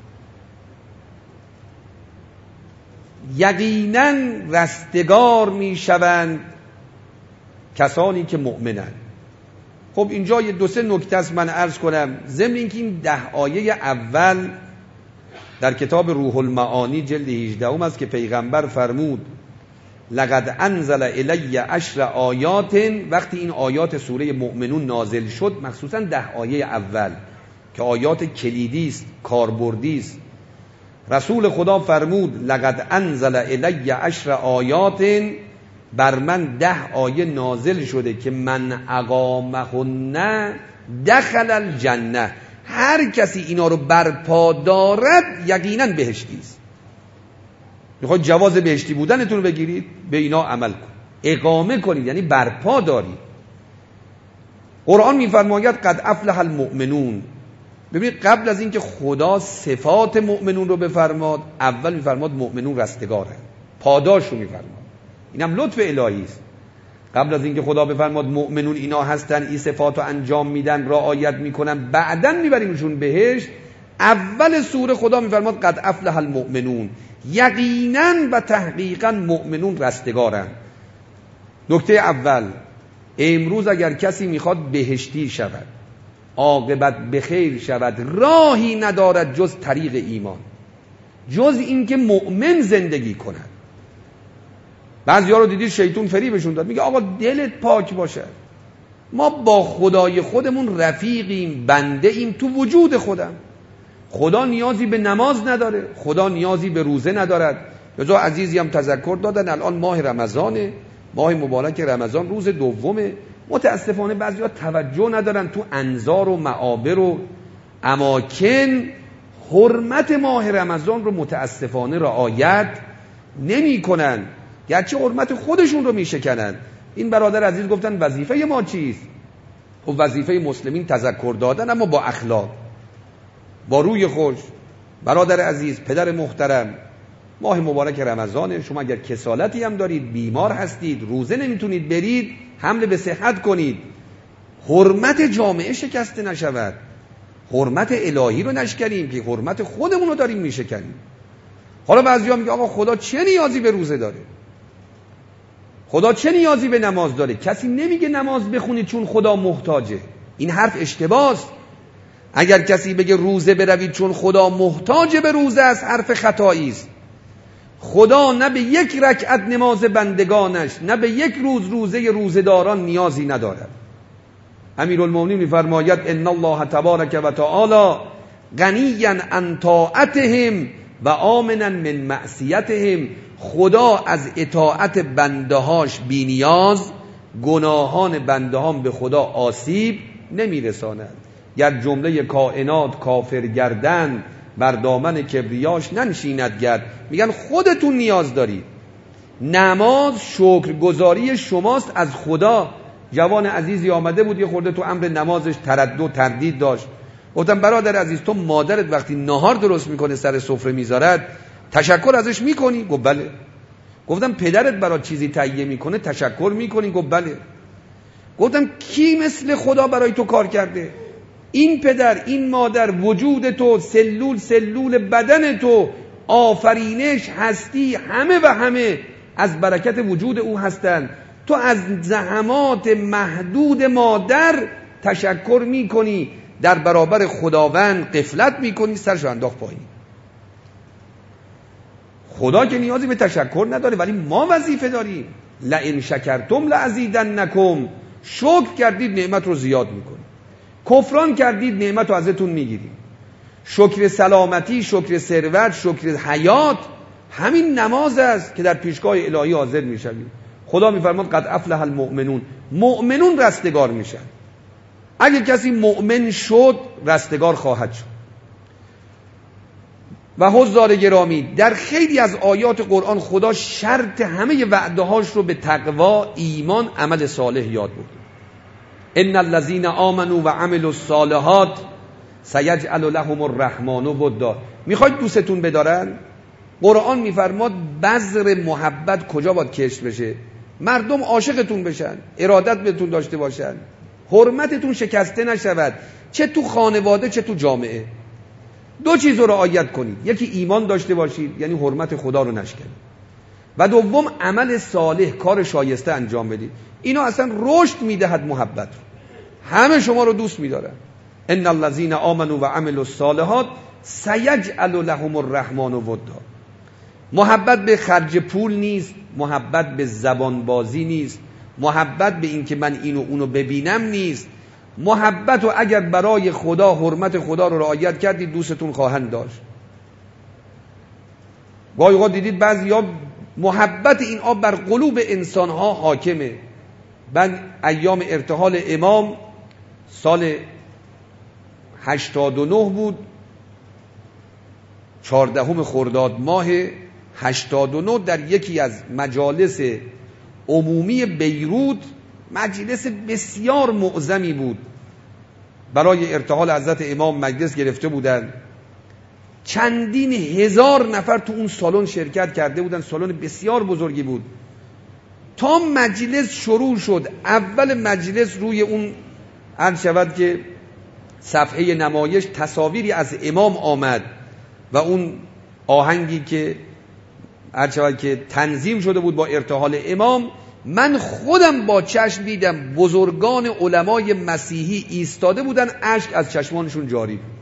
Speaker 1: یقینا رستگار میشوند کسانی که مؤمنند. خب اینجا یه دو سه نکته است من عرض کنم، ضمن اینکه این ده آیه اول در کتاب روح المعانی جلد هجده است که پیغمبر فرمود لقد انزل الی عشر آیات، وقتی این آیات سوره مؤمنون نازل شد مخصوصا ده آیه اول که آیات کلیدی است، کاربردی است، رسول خدا فرمود لقد انزل الی عشر آیات، بر من ده آیه نازل شده که من اقامهن دخل الجنه، هر کسی اینا رو برپا دارد یقینا بهشتی است. میخواید جواز بهشتی بودنتون رو بگیرید، به اینا عمل کن، اقامه کنید، یعنی برپا دارید. قرآن میفرماید قد افلح المؤمنون. ببینید قبل از اینکه خدا صفات مؤمنون رو بفرماد، اول میفرماد مؤمنون رستگارن، پاداش رو میفرماد. اینم لطف الهی است. قبل از اینکه خدا بفرماد مؤمنون اینا هستن، این صفات رو انجام میدن، رعایت میکنن، بعدن میبریمشون بهشت، اول سوره خدا میفرماد قد افلح المؤمنون، یقینا و تحقیقا مؤمنون رستگارن. نکته اول، امروز اگر کسی میخواد بهشتی شود، عاقبت بخیر شود، راهی ندارد جز طریق ایمان، جز اینکه مؤمن زندگی کند. بعضیا رو دیدید شیطان فریبشون داد، میگه آقا دلت پاک باشه، ما با خدای خودمون رفیقیم، بنده ایم تو وجود خودم. خدا نیازی به نماز نداره، خدا نیازی به روزه ندارد. یه عزیزی هم تذکر دادن الان ماه رمضانه، ماه مبارک رمضان، روز دومه. متاسفانه بعضیا توجه ندارن، تو انظار و معابر و اماکن حرمت ماه رمضان رو متاسفانه رعایت نمی کنن، گرچه حرمت خودشون رو می شکنن. این برادر عزیز گفتن وظیفه ما چیست؟ و وظیفه مسلمین تذکر دادن، اما با اخلاق، با روی خوش. برادر عزیز، پدر محترم، ماه مبارک رمضانه، شما اگر کسالتی هم دارید، بیمار هستید، روزه نمیتونید برید، حمله به صحت کنید، حرمت جامعه شکسته نشود، حرمت الهی رو نشکنیم که حرمت خودمون رو داریم میشکنیم. حالا بعضیا میگه آقا خدا چه نیازی به روزه داره؟ خدا چه نیازی به نماز داره؟ کسی نمیگه نماز بخونید چون خدا محتاجه. این حرف اشتباهه. اگر کسی بگه روزه بروید چون خدا محتاج به روزه است، حرف خطایی است. خدا نه به یک رکعت نماز بندگانش، نه به یک روز روزه روزه‌داران نیازی ندارد. امیرالمومنین می‌فرماید ان الله تبارک و تعالی غنی عن طاعتهم و آمنا من معصیتهم. خدا از اطاعت بندهاش بی نیاز، گناهان بندهان به خدا آسیب نمیرساند. گر جمله کائنات کافر گردن، بر دامن کبریاش ننشیند گرد. میگن خودتون نیاز دارید. نماز شکرگزاری شماست از خدا. جوان عزیزی آمده بود، یه خورده تو امر نمازش تردد تردید داشت. گفتم برادر عزیز، تو مادرت وقتی نهار درست میکنه سر سفره میذارد، تشکر ازش میکنی؟ گفت بله. گفتم پدرت برای چیزی تهیه میکنه تشکر میکنی؟ گفت بله. گفتم کی مثل خدا برای تو کار کرده؟ این پدر، این مادر، وجود تو، سلول سلول بدن تو، آفرینش، هستی، همه و همه از برکت وجود او هستند. تو از زحمات محدود مادر تشکر میکنی، در برابر خداوند غفلت میکنی، سرشو انداخت پایین. خدا که نیازی به تشکر نداره، ولی ما وظیفه داریم. لئن شکرتم لازیدنکم. شکر کردید نعمت رو زیاد میکنیم، کفران کردید نعمت رو ازتون میگیریم. شکر سلامتی، شکر ثروت، شکر حیات، همین نماز است که در پیشگاه الهی حاضر میشویم. خدا میفرماد قد افلح المؤمنون، مؤمنون رستگار میشن. اگه کسی مؤمن شد رستگار خواهد شد. و حضار گرامی، در خیلی از آیات قرآن خدا شرط همه وعده هاش رو به تقوا، ایمان، عمل صالح یاد بود. ان الذين آمنوا و عملوا الصالحات سیجعل لهم الرحمن ودا. میخواید دوستتون بدارن؟ قرآن میفرماد بذر محبت کجا باید کشت بشه؟ مردم عاشقتون بشن، ارادت بهتون داشته باشن، حرمتتون شکسته نشود، چه تو خانواده چه تو جامعه. دو چیز رو رعایت کنید، یکی ایمان داشته باشید، یعنی حرمت خدا رو نشکنید، و دوم عمل صالح، کار شایسته انجام بدید. اینا اصلا رشد میدهد محبت رو. همه شما رو دوست میدارن. ان الذين آمنوا و عملوا الصالحات سیجعل لهم الرحمن ودا. محبت به خرج پول نیست، محبت به زبان بازی نیست، محبت به این که من اینو اونو ببینم نیست. محبت و اگر برای خدا، حرمت خدا رو رعایت کردید، دوستتون خواهند داشت. گاهی اوقات دیدید بعضیا محبت این آب بر قلوب انسانها حاکمه. من ایام ارتحال امام سال هشتاد و نه بود، چهاردهم خرداد ماه هشتاد و نه در یکی از مجالس عمومی بیروت، مجلس بسیار معظمی بود، برای ارتحال حضرت امام مجلس گرفته بودند. چندین هزار نفر تو اون سالن شرکت کرده بودند، سالن بسیار بزرگی بود. تا مجلس شروع شد، اول مجلس روی اون عرض شود که صفحه نمایش تصاویری از امام آمد و اون آهنگی که عرض شود که تنظیم شده بود با ارتحال امام، من خودم با چشم دیدم بزرگان علمای مسیحی ایستاده بودن، اشک از چشمانشون جاری بود.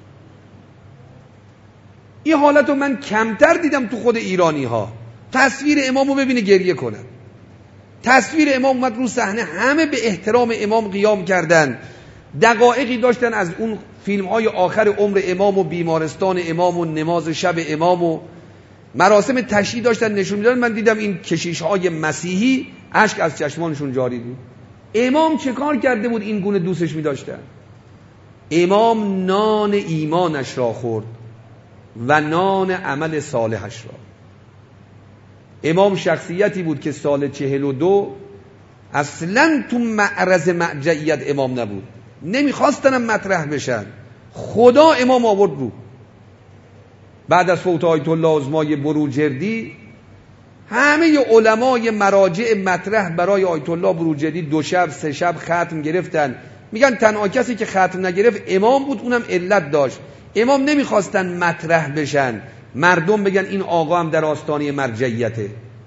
Speaker 1: این حالت رو من کمتر دیدم تو خود ایرانی ها. تصویر امام رو ببینه گریه کنن. تصویر امام اومد رو صحنه، همه به احترام امام قیام کردن. دقایقی داشتن از اون فیلم های آخر عمر امام و بیمارستان امام و نماز شب امام و مراسم تشییع داشتن نشون میدادن. من دیدم این کشیش های مسیحی اشک از چشمانشون جاری بود. امام چه کار کرده بود این گونه دوستش میداشتن؟ امام نان ایمانش را خورد و نان عمل صالحش را. امام شخصیتی بود که سال چهل و دو اصلا تو معرض مرجعیت امام نبود، نمیخواستنم مطرح بشن. خدا امام آورد رو. بعد از فوت آیت الله عظمای بروجردی، همه علمای مراجع مطرح برای آیت الله بروجردی دو شب سه شب ختم گرفتن. میگن تنها کسی که ختم نگرفت امام بود، اونم علت داشت. امام نمیخواستن مطرح بشن، مردم بگن این آقا هم در آستانه مرجعیته.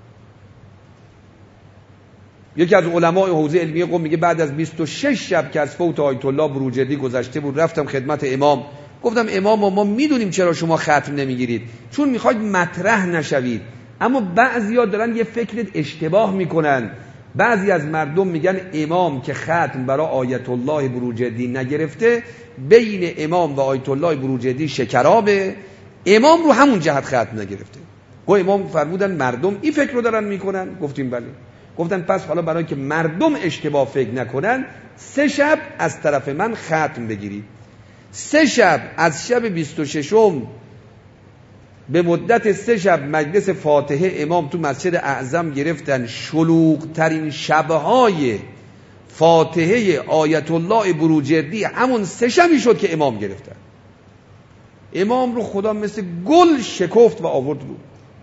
Speaker 1: یکی از علمای حوزه علمیه قم میگه بعد از بیست و شش شب که از فوت آیت الله بروجردی گذشته بود، رفتم خدمت امام، گفتم امام ما میدونیم چرا شما ختم نمیگیرید، چون میخواید مطرح نشوید. اما بعضیا دارن یه فکر اشتباه میکنن. بعضی از مردم میگن امام که ختم برای آیت الله بروجردی نگرفته، بین امام و آیت الله بروجردی شکرابه، امام رو همون جهت ختم نگرفته. گو امام فرمودن مردم این فکر رو دارن میکنن؟ گفتیم بله. گفتن پس حالا برای که مردم اشتباه فکر نکنن، سه شب از طرف من ختم بگیرید. سه شب از شب بیست و ششم به مدت سه شب مجلس فاتحه امام تو مسجد اعظم گرفتن. شلوغ ترین شبهای فاتحه آیت الله بروجردی همون سه شبی شد که امام گرفتن. امام رو خدا مثل گل شکفت و آورد رو.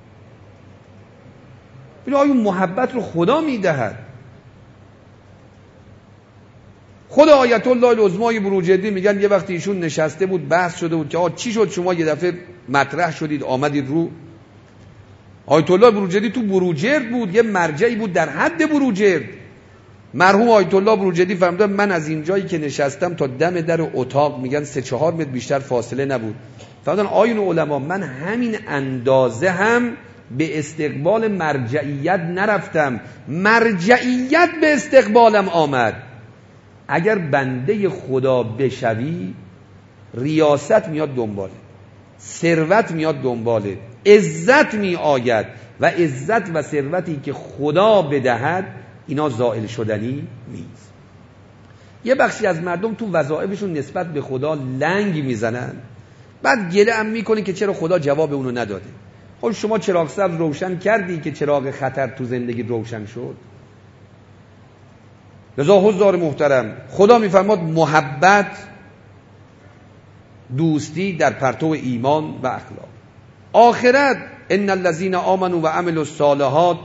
Speaker 1: این آیون محبت رو خدا میدهد. خود آیت الله العظمای بروجردی میگن یه وقتی ایشون نشسته بود، بحث شده بود که آقا چی شد شما یه دفعه مطرح شدید آمدید رو. آیت الله بروجردی تو بروجرد بود، یه مرجعی بود در حد بروجرد. مرحوم آیت الله بروجردی فرمودن من از این جایی که نشستم تا دم در اتاق میگن سه چهار متر بیشتر فاصله نبود. فرمودن آیون علما من همین اندازه هم به استقبال مرجعیت نرفتم، مرجعیت به استقبالم آمد. اگر بنده خدا بشوی، ریاست میاد دنباله، ثروت میاد دنباله، عزت می آید و عزت و ثروتی که خدا بدهد اینا زائل شدنی نیست. یه بخشی از مردم تو وظایفشون نسبت به خدا لنگ میزنن، بعد گله هم میکنه که چرا خدا جواب اونو نداده. خب شما چراغ سبز روشن کردی که چراغ خطر تو زندگی روشن شد؟ لذا حضار محترم، خدا میفرماد محبت، دوستی در پرتو ایمان و اخلاق. آخرت ان الذين آمنوا و عملوا الصالحات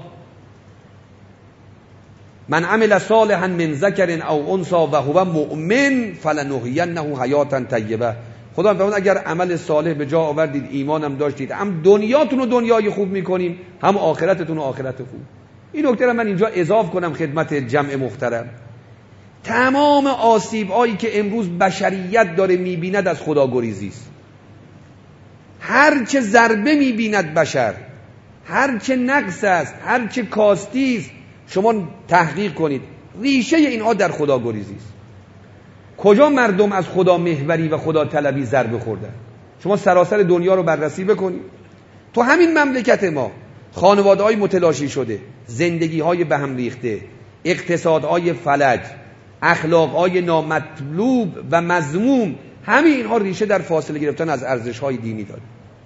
Speaker 1: من عمل صالحا من ذکر او انثى و هو مؤمن فلنحيينه حیاتا طیبه. خدا میفرماد اگر عمل صالح به جا آوردید، ایمانم داشتید، هم دنیاتون رو دنیای خوب میکنیم، هم آخرتتون رو آخرت خوب. این نکته رو من اینجا اضافه کنم خدمت جمع محترم. تمام آسیب هایی که امروز بشریت داره میبیند از خدا گریزی است. هر چه ضربه میبیند بشر، هر چه نقص است، هر چه کاستی است، شما تحقیق کنید، ریشه اینها در خدا گریزی است. کجا مردم از خدا محوری و خدا طلبی ضربه خوردن؟ شما سراسر دنیا رو بررسی بکنید. تو همین مملکت ما خانواده‌های متلاشی شده، زندگی‌های به هم ریخته، اقتصادهای فلج، اخلاقهای نامطلوب و مذموم، همین اینها ریشه در فاصله گرفتن از ارزش‌های دینی داره.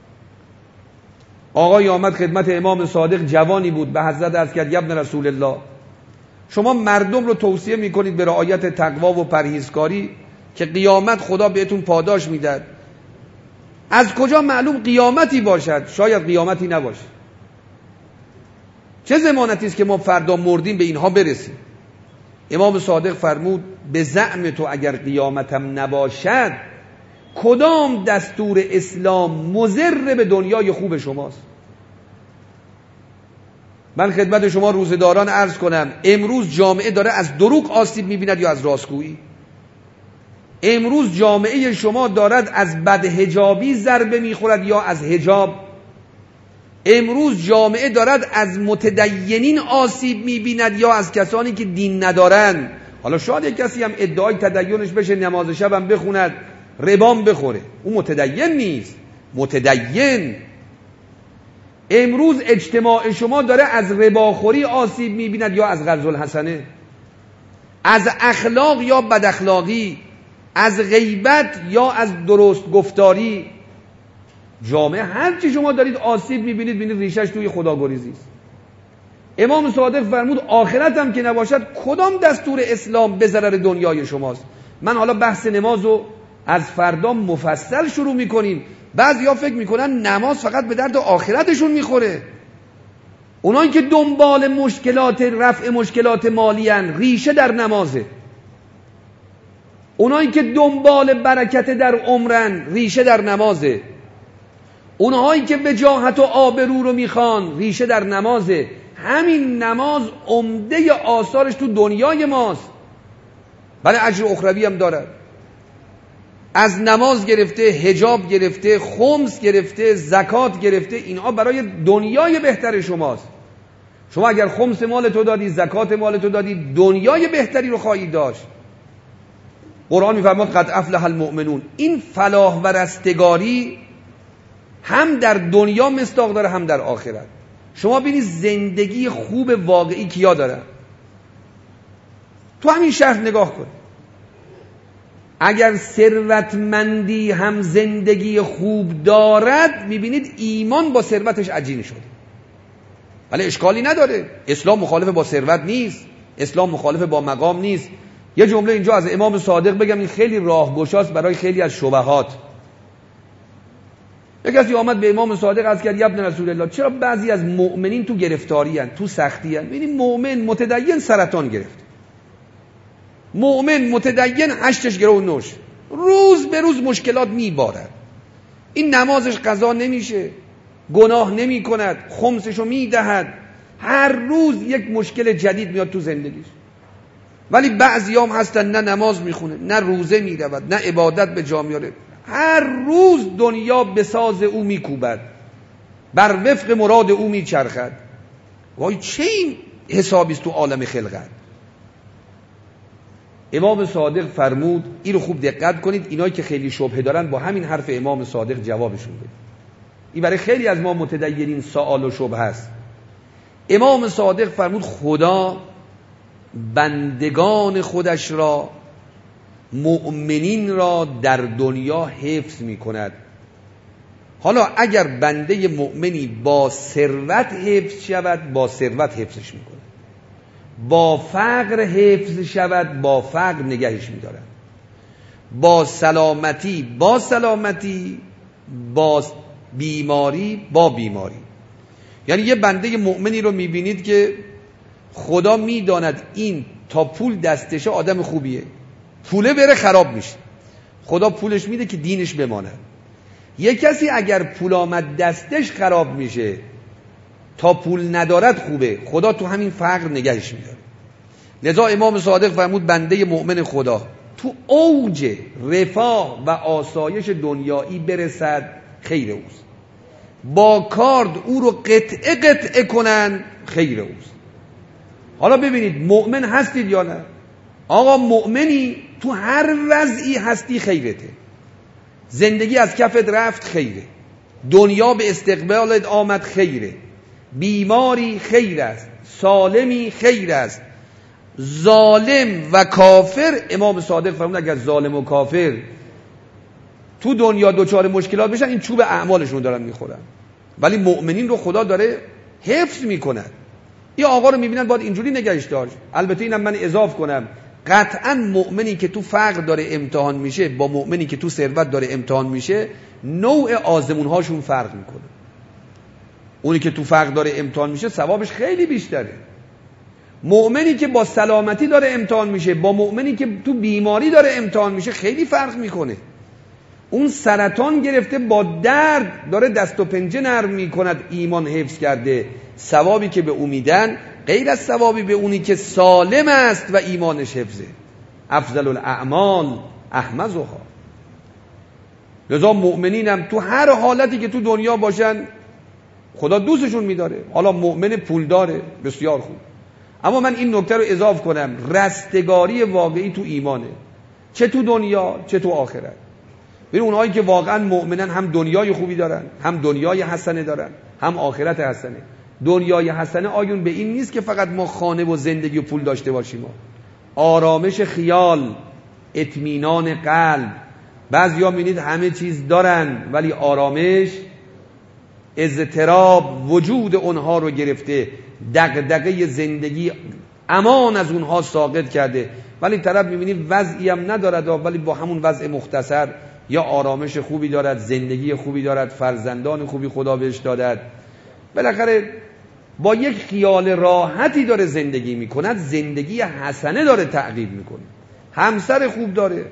Speaker 1: آقای آمد خدمت امام صادق، جوانی بود، به حضرت عرض کرد ابن رسول الله، شما مردم رو توصیه میکنید به رعایت تقوا و پرهیزکاری که قیامت خدا بهتون پاداش میده. از کجا معلوم قیامتی باشد؟ شاید قیامتی نباشه. چه ضمانتی است که ما فردا مردیم به اینها برسیم؟ امام صادق فرمود به زعم تو اگر قیامتم نباشد، کدام دستور اسلام مضر به دنیای خوب شماست؟ من خدمت شما روزداران عرض کنم، امروز جامعه داره از دروغ آسیب میبیند یا از راستگویی؟ امروز جامعه شما دارد از بدحجابی ضربه میخورد یا از حجاب؟ امروز جامعه دارد از متدینین آسیب میبیند یا از کسانی که دین ندارند؟ حالا شاید یک کسی هم ادعای تدینش بشه، نماز شب هم بخوند، ربام بخوره، اون متدین نیست. متدین امروز اجتماع شما داره از رباخوری آسیب میبیند یا از قرض الحسنه، از اخلاق یا بد اخلاقی، از غیبت یا از درست گفتاری. جامعه هر چی شما دارید آسیب میبینید، ببینید ریشش توی خداگریزی است. امام صادق فرمود آخرت هم که نباشد، کدام دستور اسلام به ضرر دنیای شماست؟ من حالا بحث نمازو از فردا مفصل شروع میکنیم. بعضیا فکر میکنن نماز فقط به درد آخرتشون میخوره. اونایی که دنبال مشکلات رفع مشکلات مالی ان، ریشه در نمازه. اونایی که دنبال برکت در عمرن، ریشه در نمازه. اونهایی که وجاهت و آبرو رو میخوان، ریشه در نمازه. همین نماز عمده آثارش تو دنیای ماست، بله اجر اخروی هم داره. از نماز گرفته، حجاب گرفته، خمس گرفته، زکات گرفته، اینها برای دنیای بهتر شماست. شما اگر خمس مال تو دادی، زکات مال تو دادی، دنیای بهتری رو خواهی داشت. قرآن میفرماد قد افلح المؤمنون. این فلاح و رستگاری هم در دنیا مصداق داره هم در آخرت. شما ببینید زندگی خوب واقعی کیا داره؟ تو همین شهر نگاه کن. اگر ثروتمندی هم زندگی خوب دارد، میبینید ایمان با ثروتش عجین شده. ولی اشکالی نداره، اسلام مخالف با ثروت نیست، اسلام مخالف با مقام نیست. یه جمله اینجا از امام صادق بگم، این خیلی راهگشاست برای خیلی از شبهات. یک کسی آمد به امام صادق عرض کرد ابن رسول الله، چرا بعضی از مؤمنین تو گرفتاری ان، تو سختی ان؟ ببینید مؤمن متدین سرطان گرفت، مؤمن متدین هشتش گرو نوش، روز به روز مشکلات میبارد. این نمازش قضا نمیشه، گناه نمی کند، خمسشو میدهد، هر روز یک مشکل جدید میاد تو زندگیش. ولی بعضی هم هستن نه نماز میخونه، نه روزه میرود، نه عبادت به جا میاره، هر روز دنیا به ساز او میکوبد، بر وفق مراد او میچرخد. وای چه این حسابیست تو عالم خلقت. امام صادق فرمود، این رو خوب دقت کنید، اینایی که خیلی شبهه دارن با همین حرف امام صادق جوابشون بده. این برای خیلی از ما متدینین سوال و شبهه است. امام صادق فرمود خدا بندگان خودش را، مؤمنین را در دنیا حفظ می کند. حالا اگر بنده مؤمنی با ثروت حفظ شود، با ثروت حفظش می کند، با فقر حفظ شود، با فقر نگهش می دارد، با سلامتی با سلامتی، با بیماری با بیماری. یعنی یه بنده مؤمنی رو می بینید که خدا می داند این تا پول دستشه آدم خوبیه، پوله بره خراب میشه، خدا پولش میده که دینش بماند. یه کسی اگر پول آمد دستش خراب میشه، تا پول ندارد خوبه، خدا تو همین فقر نگهش میداره. لذا امام صادق فرمود بنده مؤمن خدا تو اوج رفاه و آسایش دنیایی برسد، خیر اوست. با کارد او رو قطعه قطعه کنن، خیر اوست. حالا ببینید مؤمن هستید یا نه؟ آقا مؤمنی تو هر وضعی هستی خیرته. زندگی از کفت رفت خیره، دنیا به استقبالت آمد خیره، بیماری خیر است، سالمی خیر است. ظالم و کافر، امام صادق فرمود اگر ظالم و کافر تو دنیا دوچار مشکلات بشن این چوب اعمالشون دارن میخورن، ولی مؤمنین رو خدا داره حفظ میکنن. این آقا رو میبینن باید اینجوری نگهش داشت. البته اینم من اضافه کنم، قطعا مؤمنی که تو فقر داره امتحان میشه با مؤمنی که تو ثروت داره امتحان میشه نوع آزمون هاشون فرق میکنه. اونی که تو فقر داره امتحان میشه ثوابش خیلی بیشتره. مؤمنی که با سلامتی داره امتحان میشه با مؤمنی که تو بیماری داره امتحان میشه خیلی فرق میکنه. اون سرطان گرفته با درد داره دست و پنجه نرم میکند، ایمان حفظ کرده، ثوابی که به او میدن غیر از ثوابی به اونی که سالم است و ایمانش حفظه. افضل الاعمال احمزها. لذا مؤمنینم تو هر حالتی که تو دنیا باشن خدا دوستشون میداره. حالا مؤمن پول داره بسیار خوب، اما من این نکته رو اضافه کنم، رستگاری واقعی تو ایمانه، چه تو دنیا چه تو آخرت. ببین اونهایی که واقعا مؤمنن هم دنیای خوبی دارن، هم دنیای حسنه دارن، هم آخرت حسنه. دنیای حسنه آیون به این نیست که فقط ما خانه و زندگی و پول داشته باشیم، آرامش خیال، اطمینان قلب. بعضیا می‌بینید همه چیز دارن ولی آرامش، اضطراب وجود اونها رو گرفته، دغدغه زندگی امان از اونها ساقط کرده، ولی طرف می‌بینید وضعی هم ندارد ولی با همون وضع مختصر یا آرامش خوبی دارد، زندگی خوبی دارد، فرزندان خوبی خدا بهش دادد، بالاخره با یک خیال راحتی داره زندگی میکند، زندگی حسنه داره تعقیب میکنه، همسر خوب داره.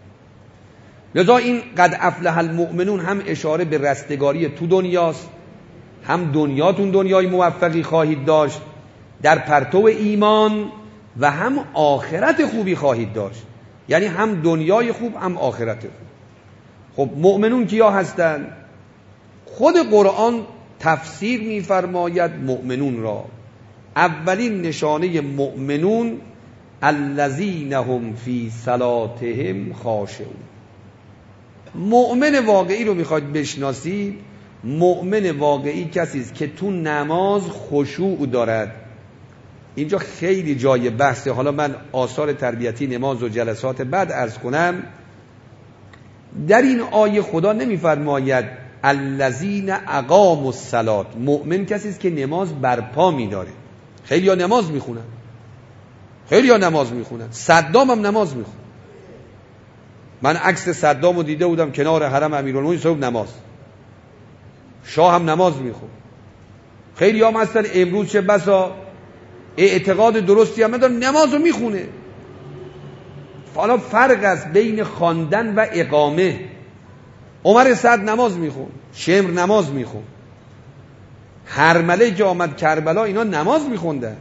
Speaker 1: لذا این قد افلح المؤمنون هم اشاره به رستگاری تو دنیاست، هم دنیاتون دنیای موفقی خواهید داشت در پرتو ایمان و هم آخرت خوبی خواهید داشت، یعنی هم دنیای خوب هم آخرت خوب. خب مؤمنون کیا هستند؟ خود قرآن تفسیر می‌فرماید مؤمنون را. اولین نشانه مؤمنون الذین هم فی صلاتهم خاشعون. مؤمن واقعی رو میخواید بشناسید، مؤمن واقعی کسی است که تو نماز خشوع دارد. اینجا خیلی جای بحثه، حالا من آثار تربیتی نماز و جلسات بعد عرض کنم. در این آیه خدا نمیفرماید الذین اقاموا الصلاة، مؤمن کسی است که نماز برپا می‌داره. خیلی‌ها نماز میخونن، خیلی‌ها نماز میخونن، صدام هم نماز میخونه. من عکس صدام رو دیده بودم کنار حرم امیرالمومنین صبح نماز، شاه هم نماز میخونه. خیلی‌ها هم هستن امروز چه بسا اعتقاد درستی هم ندارن نماز رو میخونه. حالا فرق است بین خواندن و اقامه. عمر سعد نماز میخون، شمر نماز میخون، هرمله که آمد کربلا اینا نماز میخوندن،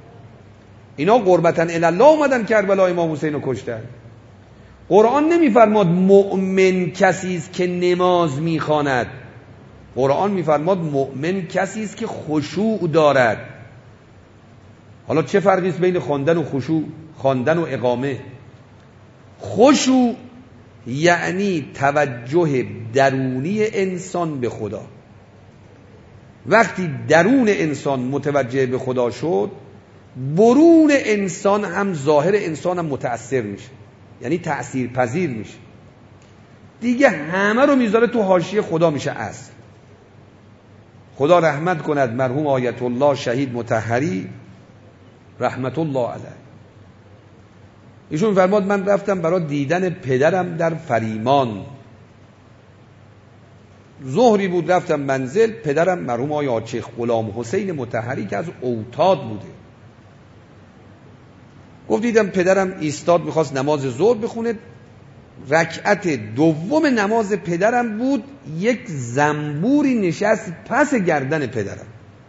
Speaker 1: اینا قربتاً الله اومدن کربلا امام حسین رو کشتن. قرآن نمیفرماد مؤمن کسی است که نماز میخواند، قرآن میفرماد مؤمن کسی است که خشوع دارد. حالا چه فرقی است بین خواندن و خشوع، خواندن و اقامه؟ خشوع یعنی توجه درونی انسان به خدا. وقتی درون انسان متوجه به خدا شد، برون انسان هم ظاهر انسان هم متأثر میشه، یعنی تأثیر پذیر میشه دیگه، همه رو میذاره تو حاشیه خدا میشه اصل. خدا رحمت کند مرحوم آیت الله شهید مطهری رحمت الله علیه. ایشون فرمود من رفتم برای دیدن پدرم در فریمان، ظهری بود، رفتم منزل، پدرم مرحوم آقای شیخ غلام حسین مطهری که از اوتاد بوده. گفت دیدم پدرم ایستاد میخواست نماز ظهر بخونه، رکعت دوم نماز پدرم بود، یک زنبوری نشست پس گردن پدرم.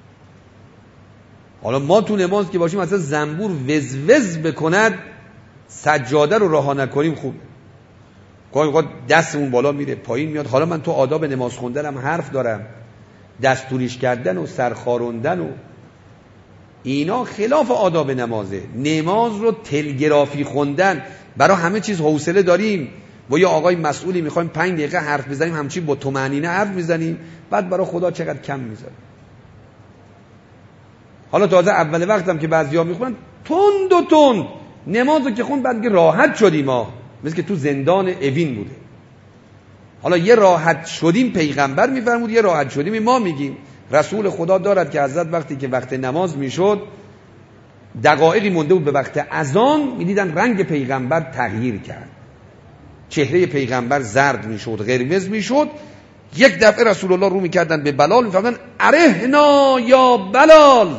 Speaker 1: حالا ما تو نماز که باشیم اصلا زنبور وز وز بکند سجاده رو رها نکنیم خوب، گاهی اوقات دستمون بالا میره پایین میاد. حالا من تو آداب نماز خوندنم حرف دارم، دستوریش کردن و سرخاروندن و اینا خلاف آداب نمازه. نماز رو تلگرافی خوندن، برای همه چیز حوصله داریم، با یه آقای مسئولی میخوایم پنج دقیقه حرف بزنیم همچین با طمأنینه حرف میزنیم، بعد برای خدا چقدر کم میذاریم. حالا تازه اول وقتم که بعضیا میخونن تند و تند نمازو که خوند، بعد که راحت شدیم ما، مثل که تو زندان اوین بوده. حالا یه راحت شدیم پیغمبر میفرمود، یه راحت شدیم ما میگیم. رسول خدا دارد که حضرت وقتی که وقت نماز میشد دقایقی مونده بود به وقت اذان، میدیدن رنگ پیغمبر تغییر کرد، چهره پیغمبر زرد میشد، قرمز میشد. یک دفعه رسول الله رو میکردن به بلال، میفهمدن ارهنا یا بلال،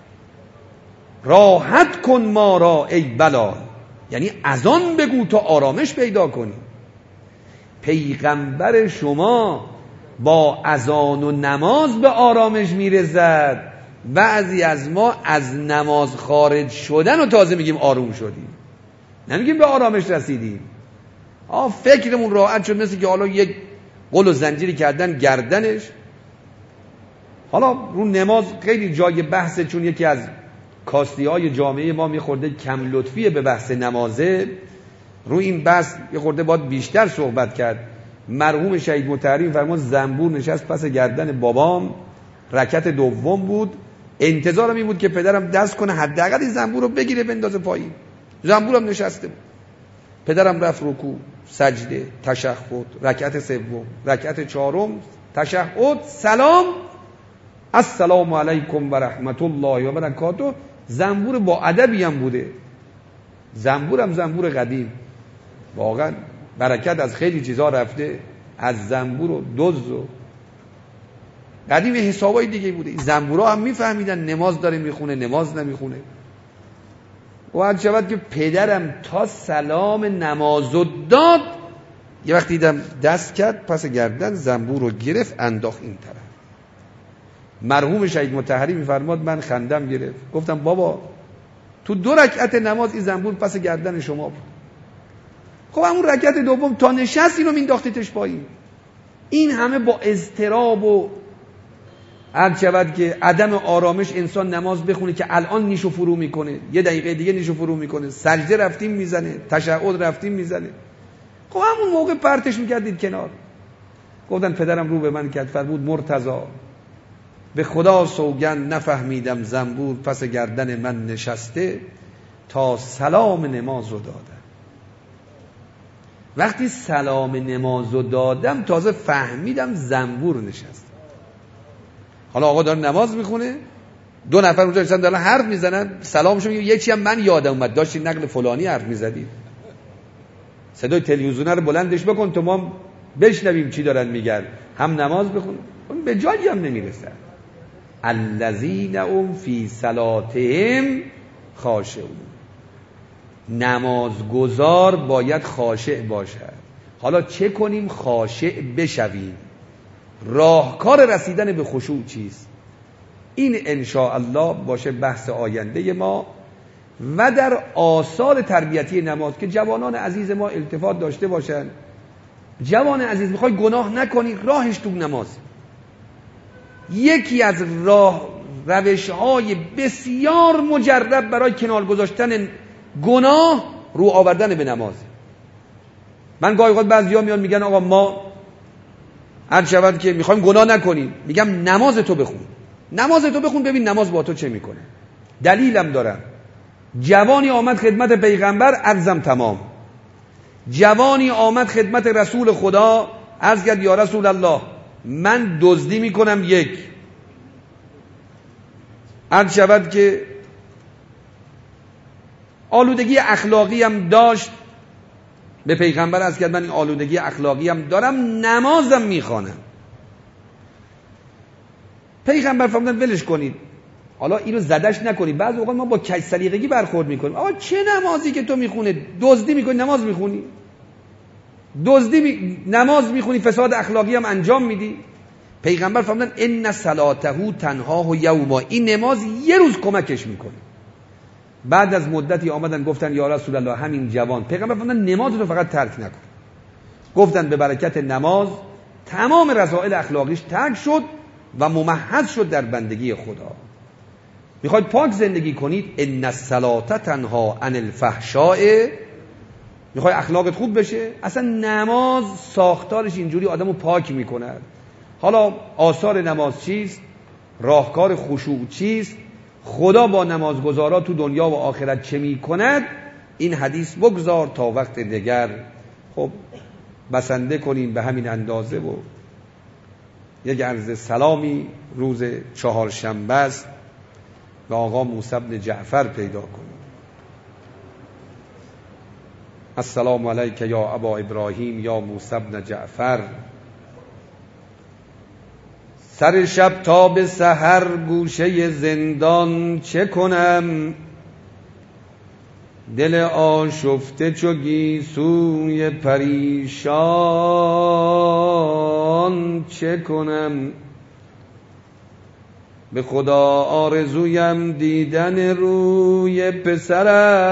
Speaker 1: راحت کن ما را ای بلال، یعنی اذان بگو تا آرامش پیدا کنی. پیغمبر شما با اذان و نماز به آرامش میرسد، بعضی از ما از نماز خارج شدن و تازه میگیم آروم شدیم، نمیگیم به آرامش رسیدیم. آه فکرمون راحت شد، مثل که حالا یک قل و زنجیری کردن گردنش. حالا رو نماز خیلی جای بحثه، چون یکی از کاستی های جامعه ما میخورده کم لطفیه به بحث نمازه. رو این بحث یه خورده باید بیشتر صحبت کرد. مرحوم شهید مطهری فرمود زنبور نشست پس گردن بابام، رکعت دوم بود، انتظارم این بود که پدرم دست کنه حداقل این زنبور رو بگیره بندازه پایین. زنبورم نشسته بود. پدرم رفت رکوع، سجده، تشهد، رکعت سوم، رکعت چهارم، تشهد، سلام، السلام علیکم و رحمت الله و برکاته. زنبور با ادبی هم بوده، زنبورم زنبور قدیم، واقعا برکت از خیلی چیزا رفته، از زنبور و دزد و قدیم حسابای دیگه بوده. زنبورا هم میفهمیدن نماز داره میخونه، نماز نمیخونه. و هر شود که پدرم تا سلام نمازو داد، یه وقتی دیدم دست کرد پس گردن زنبور رو گرفت انداخت این طرف. مرحوم شهید مطهری میفرماد من خندم گرفت، گفتم بابا تو دو رکعت نماز این زنبور پس گردن شما بود. خب همون رکعت دوم تا نشست اینو مینداختیتش پایین. این همه با اضطراب و هر شود که عدم آرامش انسان نماز بخونه که الان نیشو فرو میکنه، یه دقیقه دیگه نیشو فرو میکنه، سجده رفتیم میزنه، تشهد رفتیم میزنه. خب همون موقع پرتش میکردید کنار. گفتن پدرم رو به من کرد فرمود مرتضی به خدا سوگند نفهمیدم زنبور پس گردن من نشسته تا سلام نمازو دادم. وقتی سلام نمازو دادم تازه فهمیدم زنبور نشسته. حالا آقا داره نماز میخونه، دو نفر اونجا نشستن دارن حرف میزنن، سلامشو میگه یکی هم من یادم اومد داشتین نقل فلانی حرف میزدید، صدای تلویزیون رو بلندش بکن تو ما بشنویم چی دارن میگن، هم نماز بخون. اون به جایی هم نمیرسن. الذین هم فی صلاتهم خاشعون. نمازگزار باید خاشع باشد. حالا چه کنیم خاشع بشویم؟ راهکار رسیدن به خشوع چیست؟ این انشاءالله باشه بحث آینده ما و در آثار تربیتی نماز که جوانان عزیز ما التفات داشته باشن. جوان عزیز میخوای گناه نکنی، راهش تو نماز. یکی از راه روش‌های بسیار مجرب برای کنار گذاشتن گناه رو آوردن به نماز. من گاهی اوقات بعضیا میان میگن آقا ما هر شود که میخوایم گناه نکنیم، میگم نماز تو بخون، نماز تو بخون ببین نماز با تو چه میکنه. دلیلم دارم. جوانی آمد خدمت پیغمبر، عرضم تمام. جوانی آمد خدمت رسول خدا، عرض کرد یا رسول الله من دزدی میکنم، یک عرض شود که آلودگی اخلاقی هم داشت، به پیغمبر عرض کرد من این آلودگی اخلاقی هم دارم، نمازم میخوانم. پیغمبر فرمودن ولش کنید، حالا اینو زدش نکنید. بعضی اوقات ما با کج سلیقگی برخورد میکنیم. آقا چه نمازی که تو میخونه؟ دزدی میکنی نماز میخونی؟ دزدی می... نماز میخونی فساد اخلاقی هم انجام میدی؟ پیغمبر فرمودن ان صلاته تنها یوما، این نماز یه روز کمکش میکنه. بعد از مدتی آمدن گفتن یا رسول الله همین جوان، پیغمبر فرمودن نماز رو فقط ترک نکن. گفتن به برکت نماز تمام رذائل اخلاقیش ترک شد و ممحض شد در بندگی خدا. میخواید پاک زندگی کنید، ان الصلاة تنها عن الفحشاء، میخوای اخلاقت خوب بشه، اصلا نماز ساختارش اینجوری آدمو پاک میکنه. حالا آثار نماز چیست؟ راهکار خشوع چیست؟ خدا با نمازگزارا تو دنیا و آخرت چه میکند؟ این حدیث بگذار تا وقت دیگر. خب بسنده کنیم به همین اندازه و یک عرض سلامی روز چهارشنبه است به آقا موسی بن جعفر پیدا کنیم. السلام علیک یا ابا ابراهیم یا موسی بن جعفر. سر شب تا به سحر گوشه زندان چه کنم، دل آشفته چو گیسوی پریشان چه کنم. به خدا آرزویم دیدن روی پسر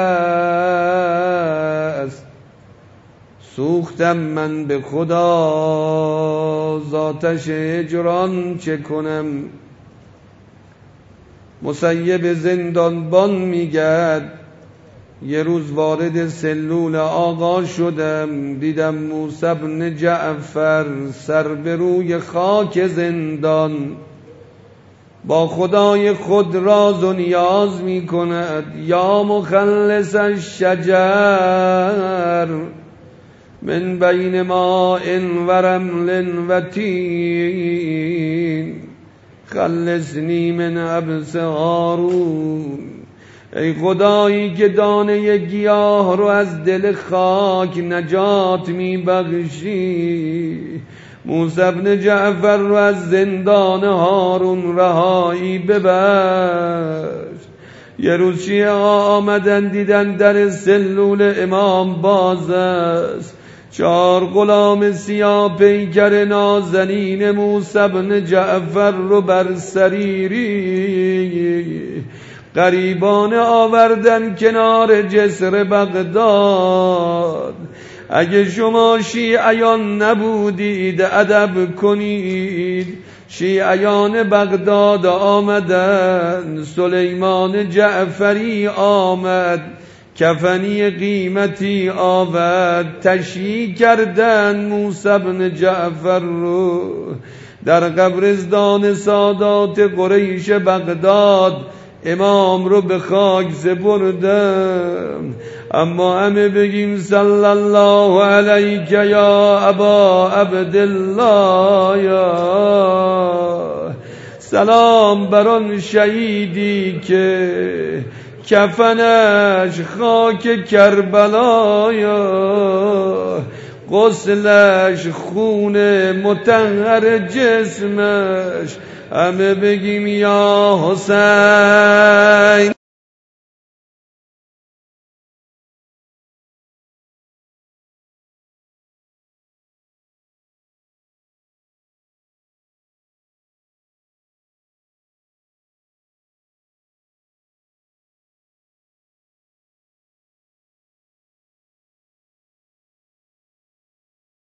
Speaker 1: است، سوختم من به خدا ذاتش هجران چه کنم. مسیب زندانبان میگد یه روز وارد سلول آقا شدم، دیدم موسی بن جعفر سر به روی خاک زندان با خدای خود راز و نیاز می کند. یا مخلص الشجر من بین ماء و رمل و تین خلصنی من عبس هارون. ای خدایی که دانه گیاه رو از دل خاک نجات می بخشی، موسی بن جعفر رو از زندان هارون رهایی ببخش. یه روز شیعه آمدن دیدن در سلول امام باز است، چهار غلام سیاه پیکر نازنین موسی بن جعفر رو بر سریری غریبانه آوردن کنار جسر بغداد. اگه شما شیعیان نبودید ادب کنید. شیعیان بغداد آمدن، سلیمان جعفری آمد، کفنی قیمتی آورد، تشییع کردن موسی بن جعفر رو در قبرستان سادات قریش بغداد. امام رو به خاک سپردم. اما همه بگیم صلی الله علیک یا ابا عبدالله، یا سلام بر آن شهیدی که کفنش خاک کربلا، یا غسلش خون مطهر جسمش. همه بگیم یا حسین.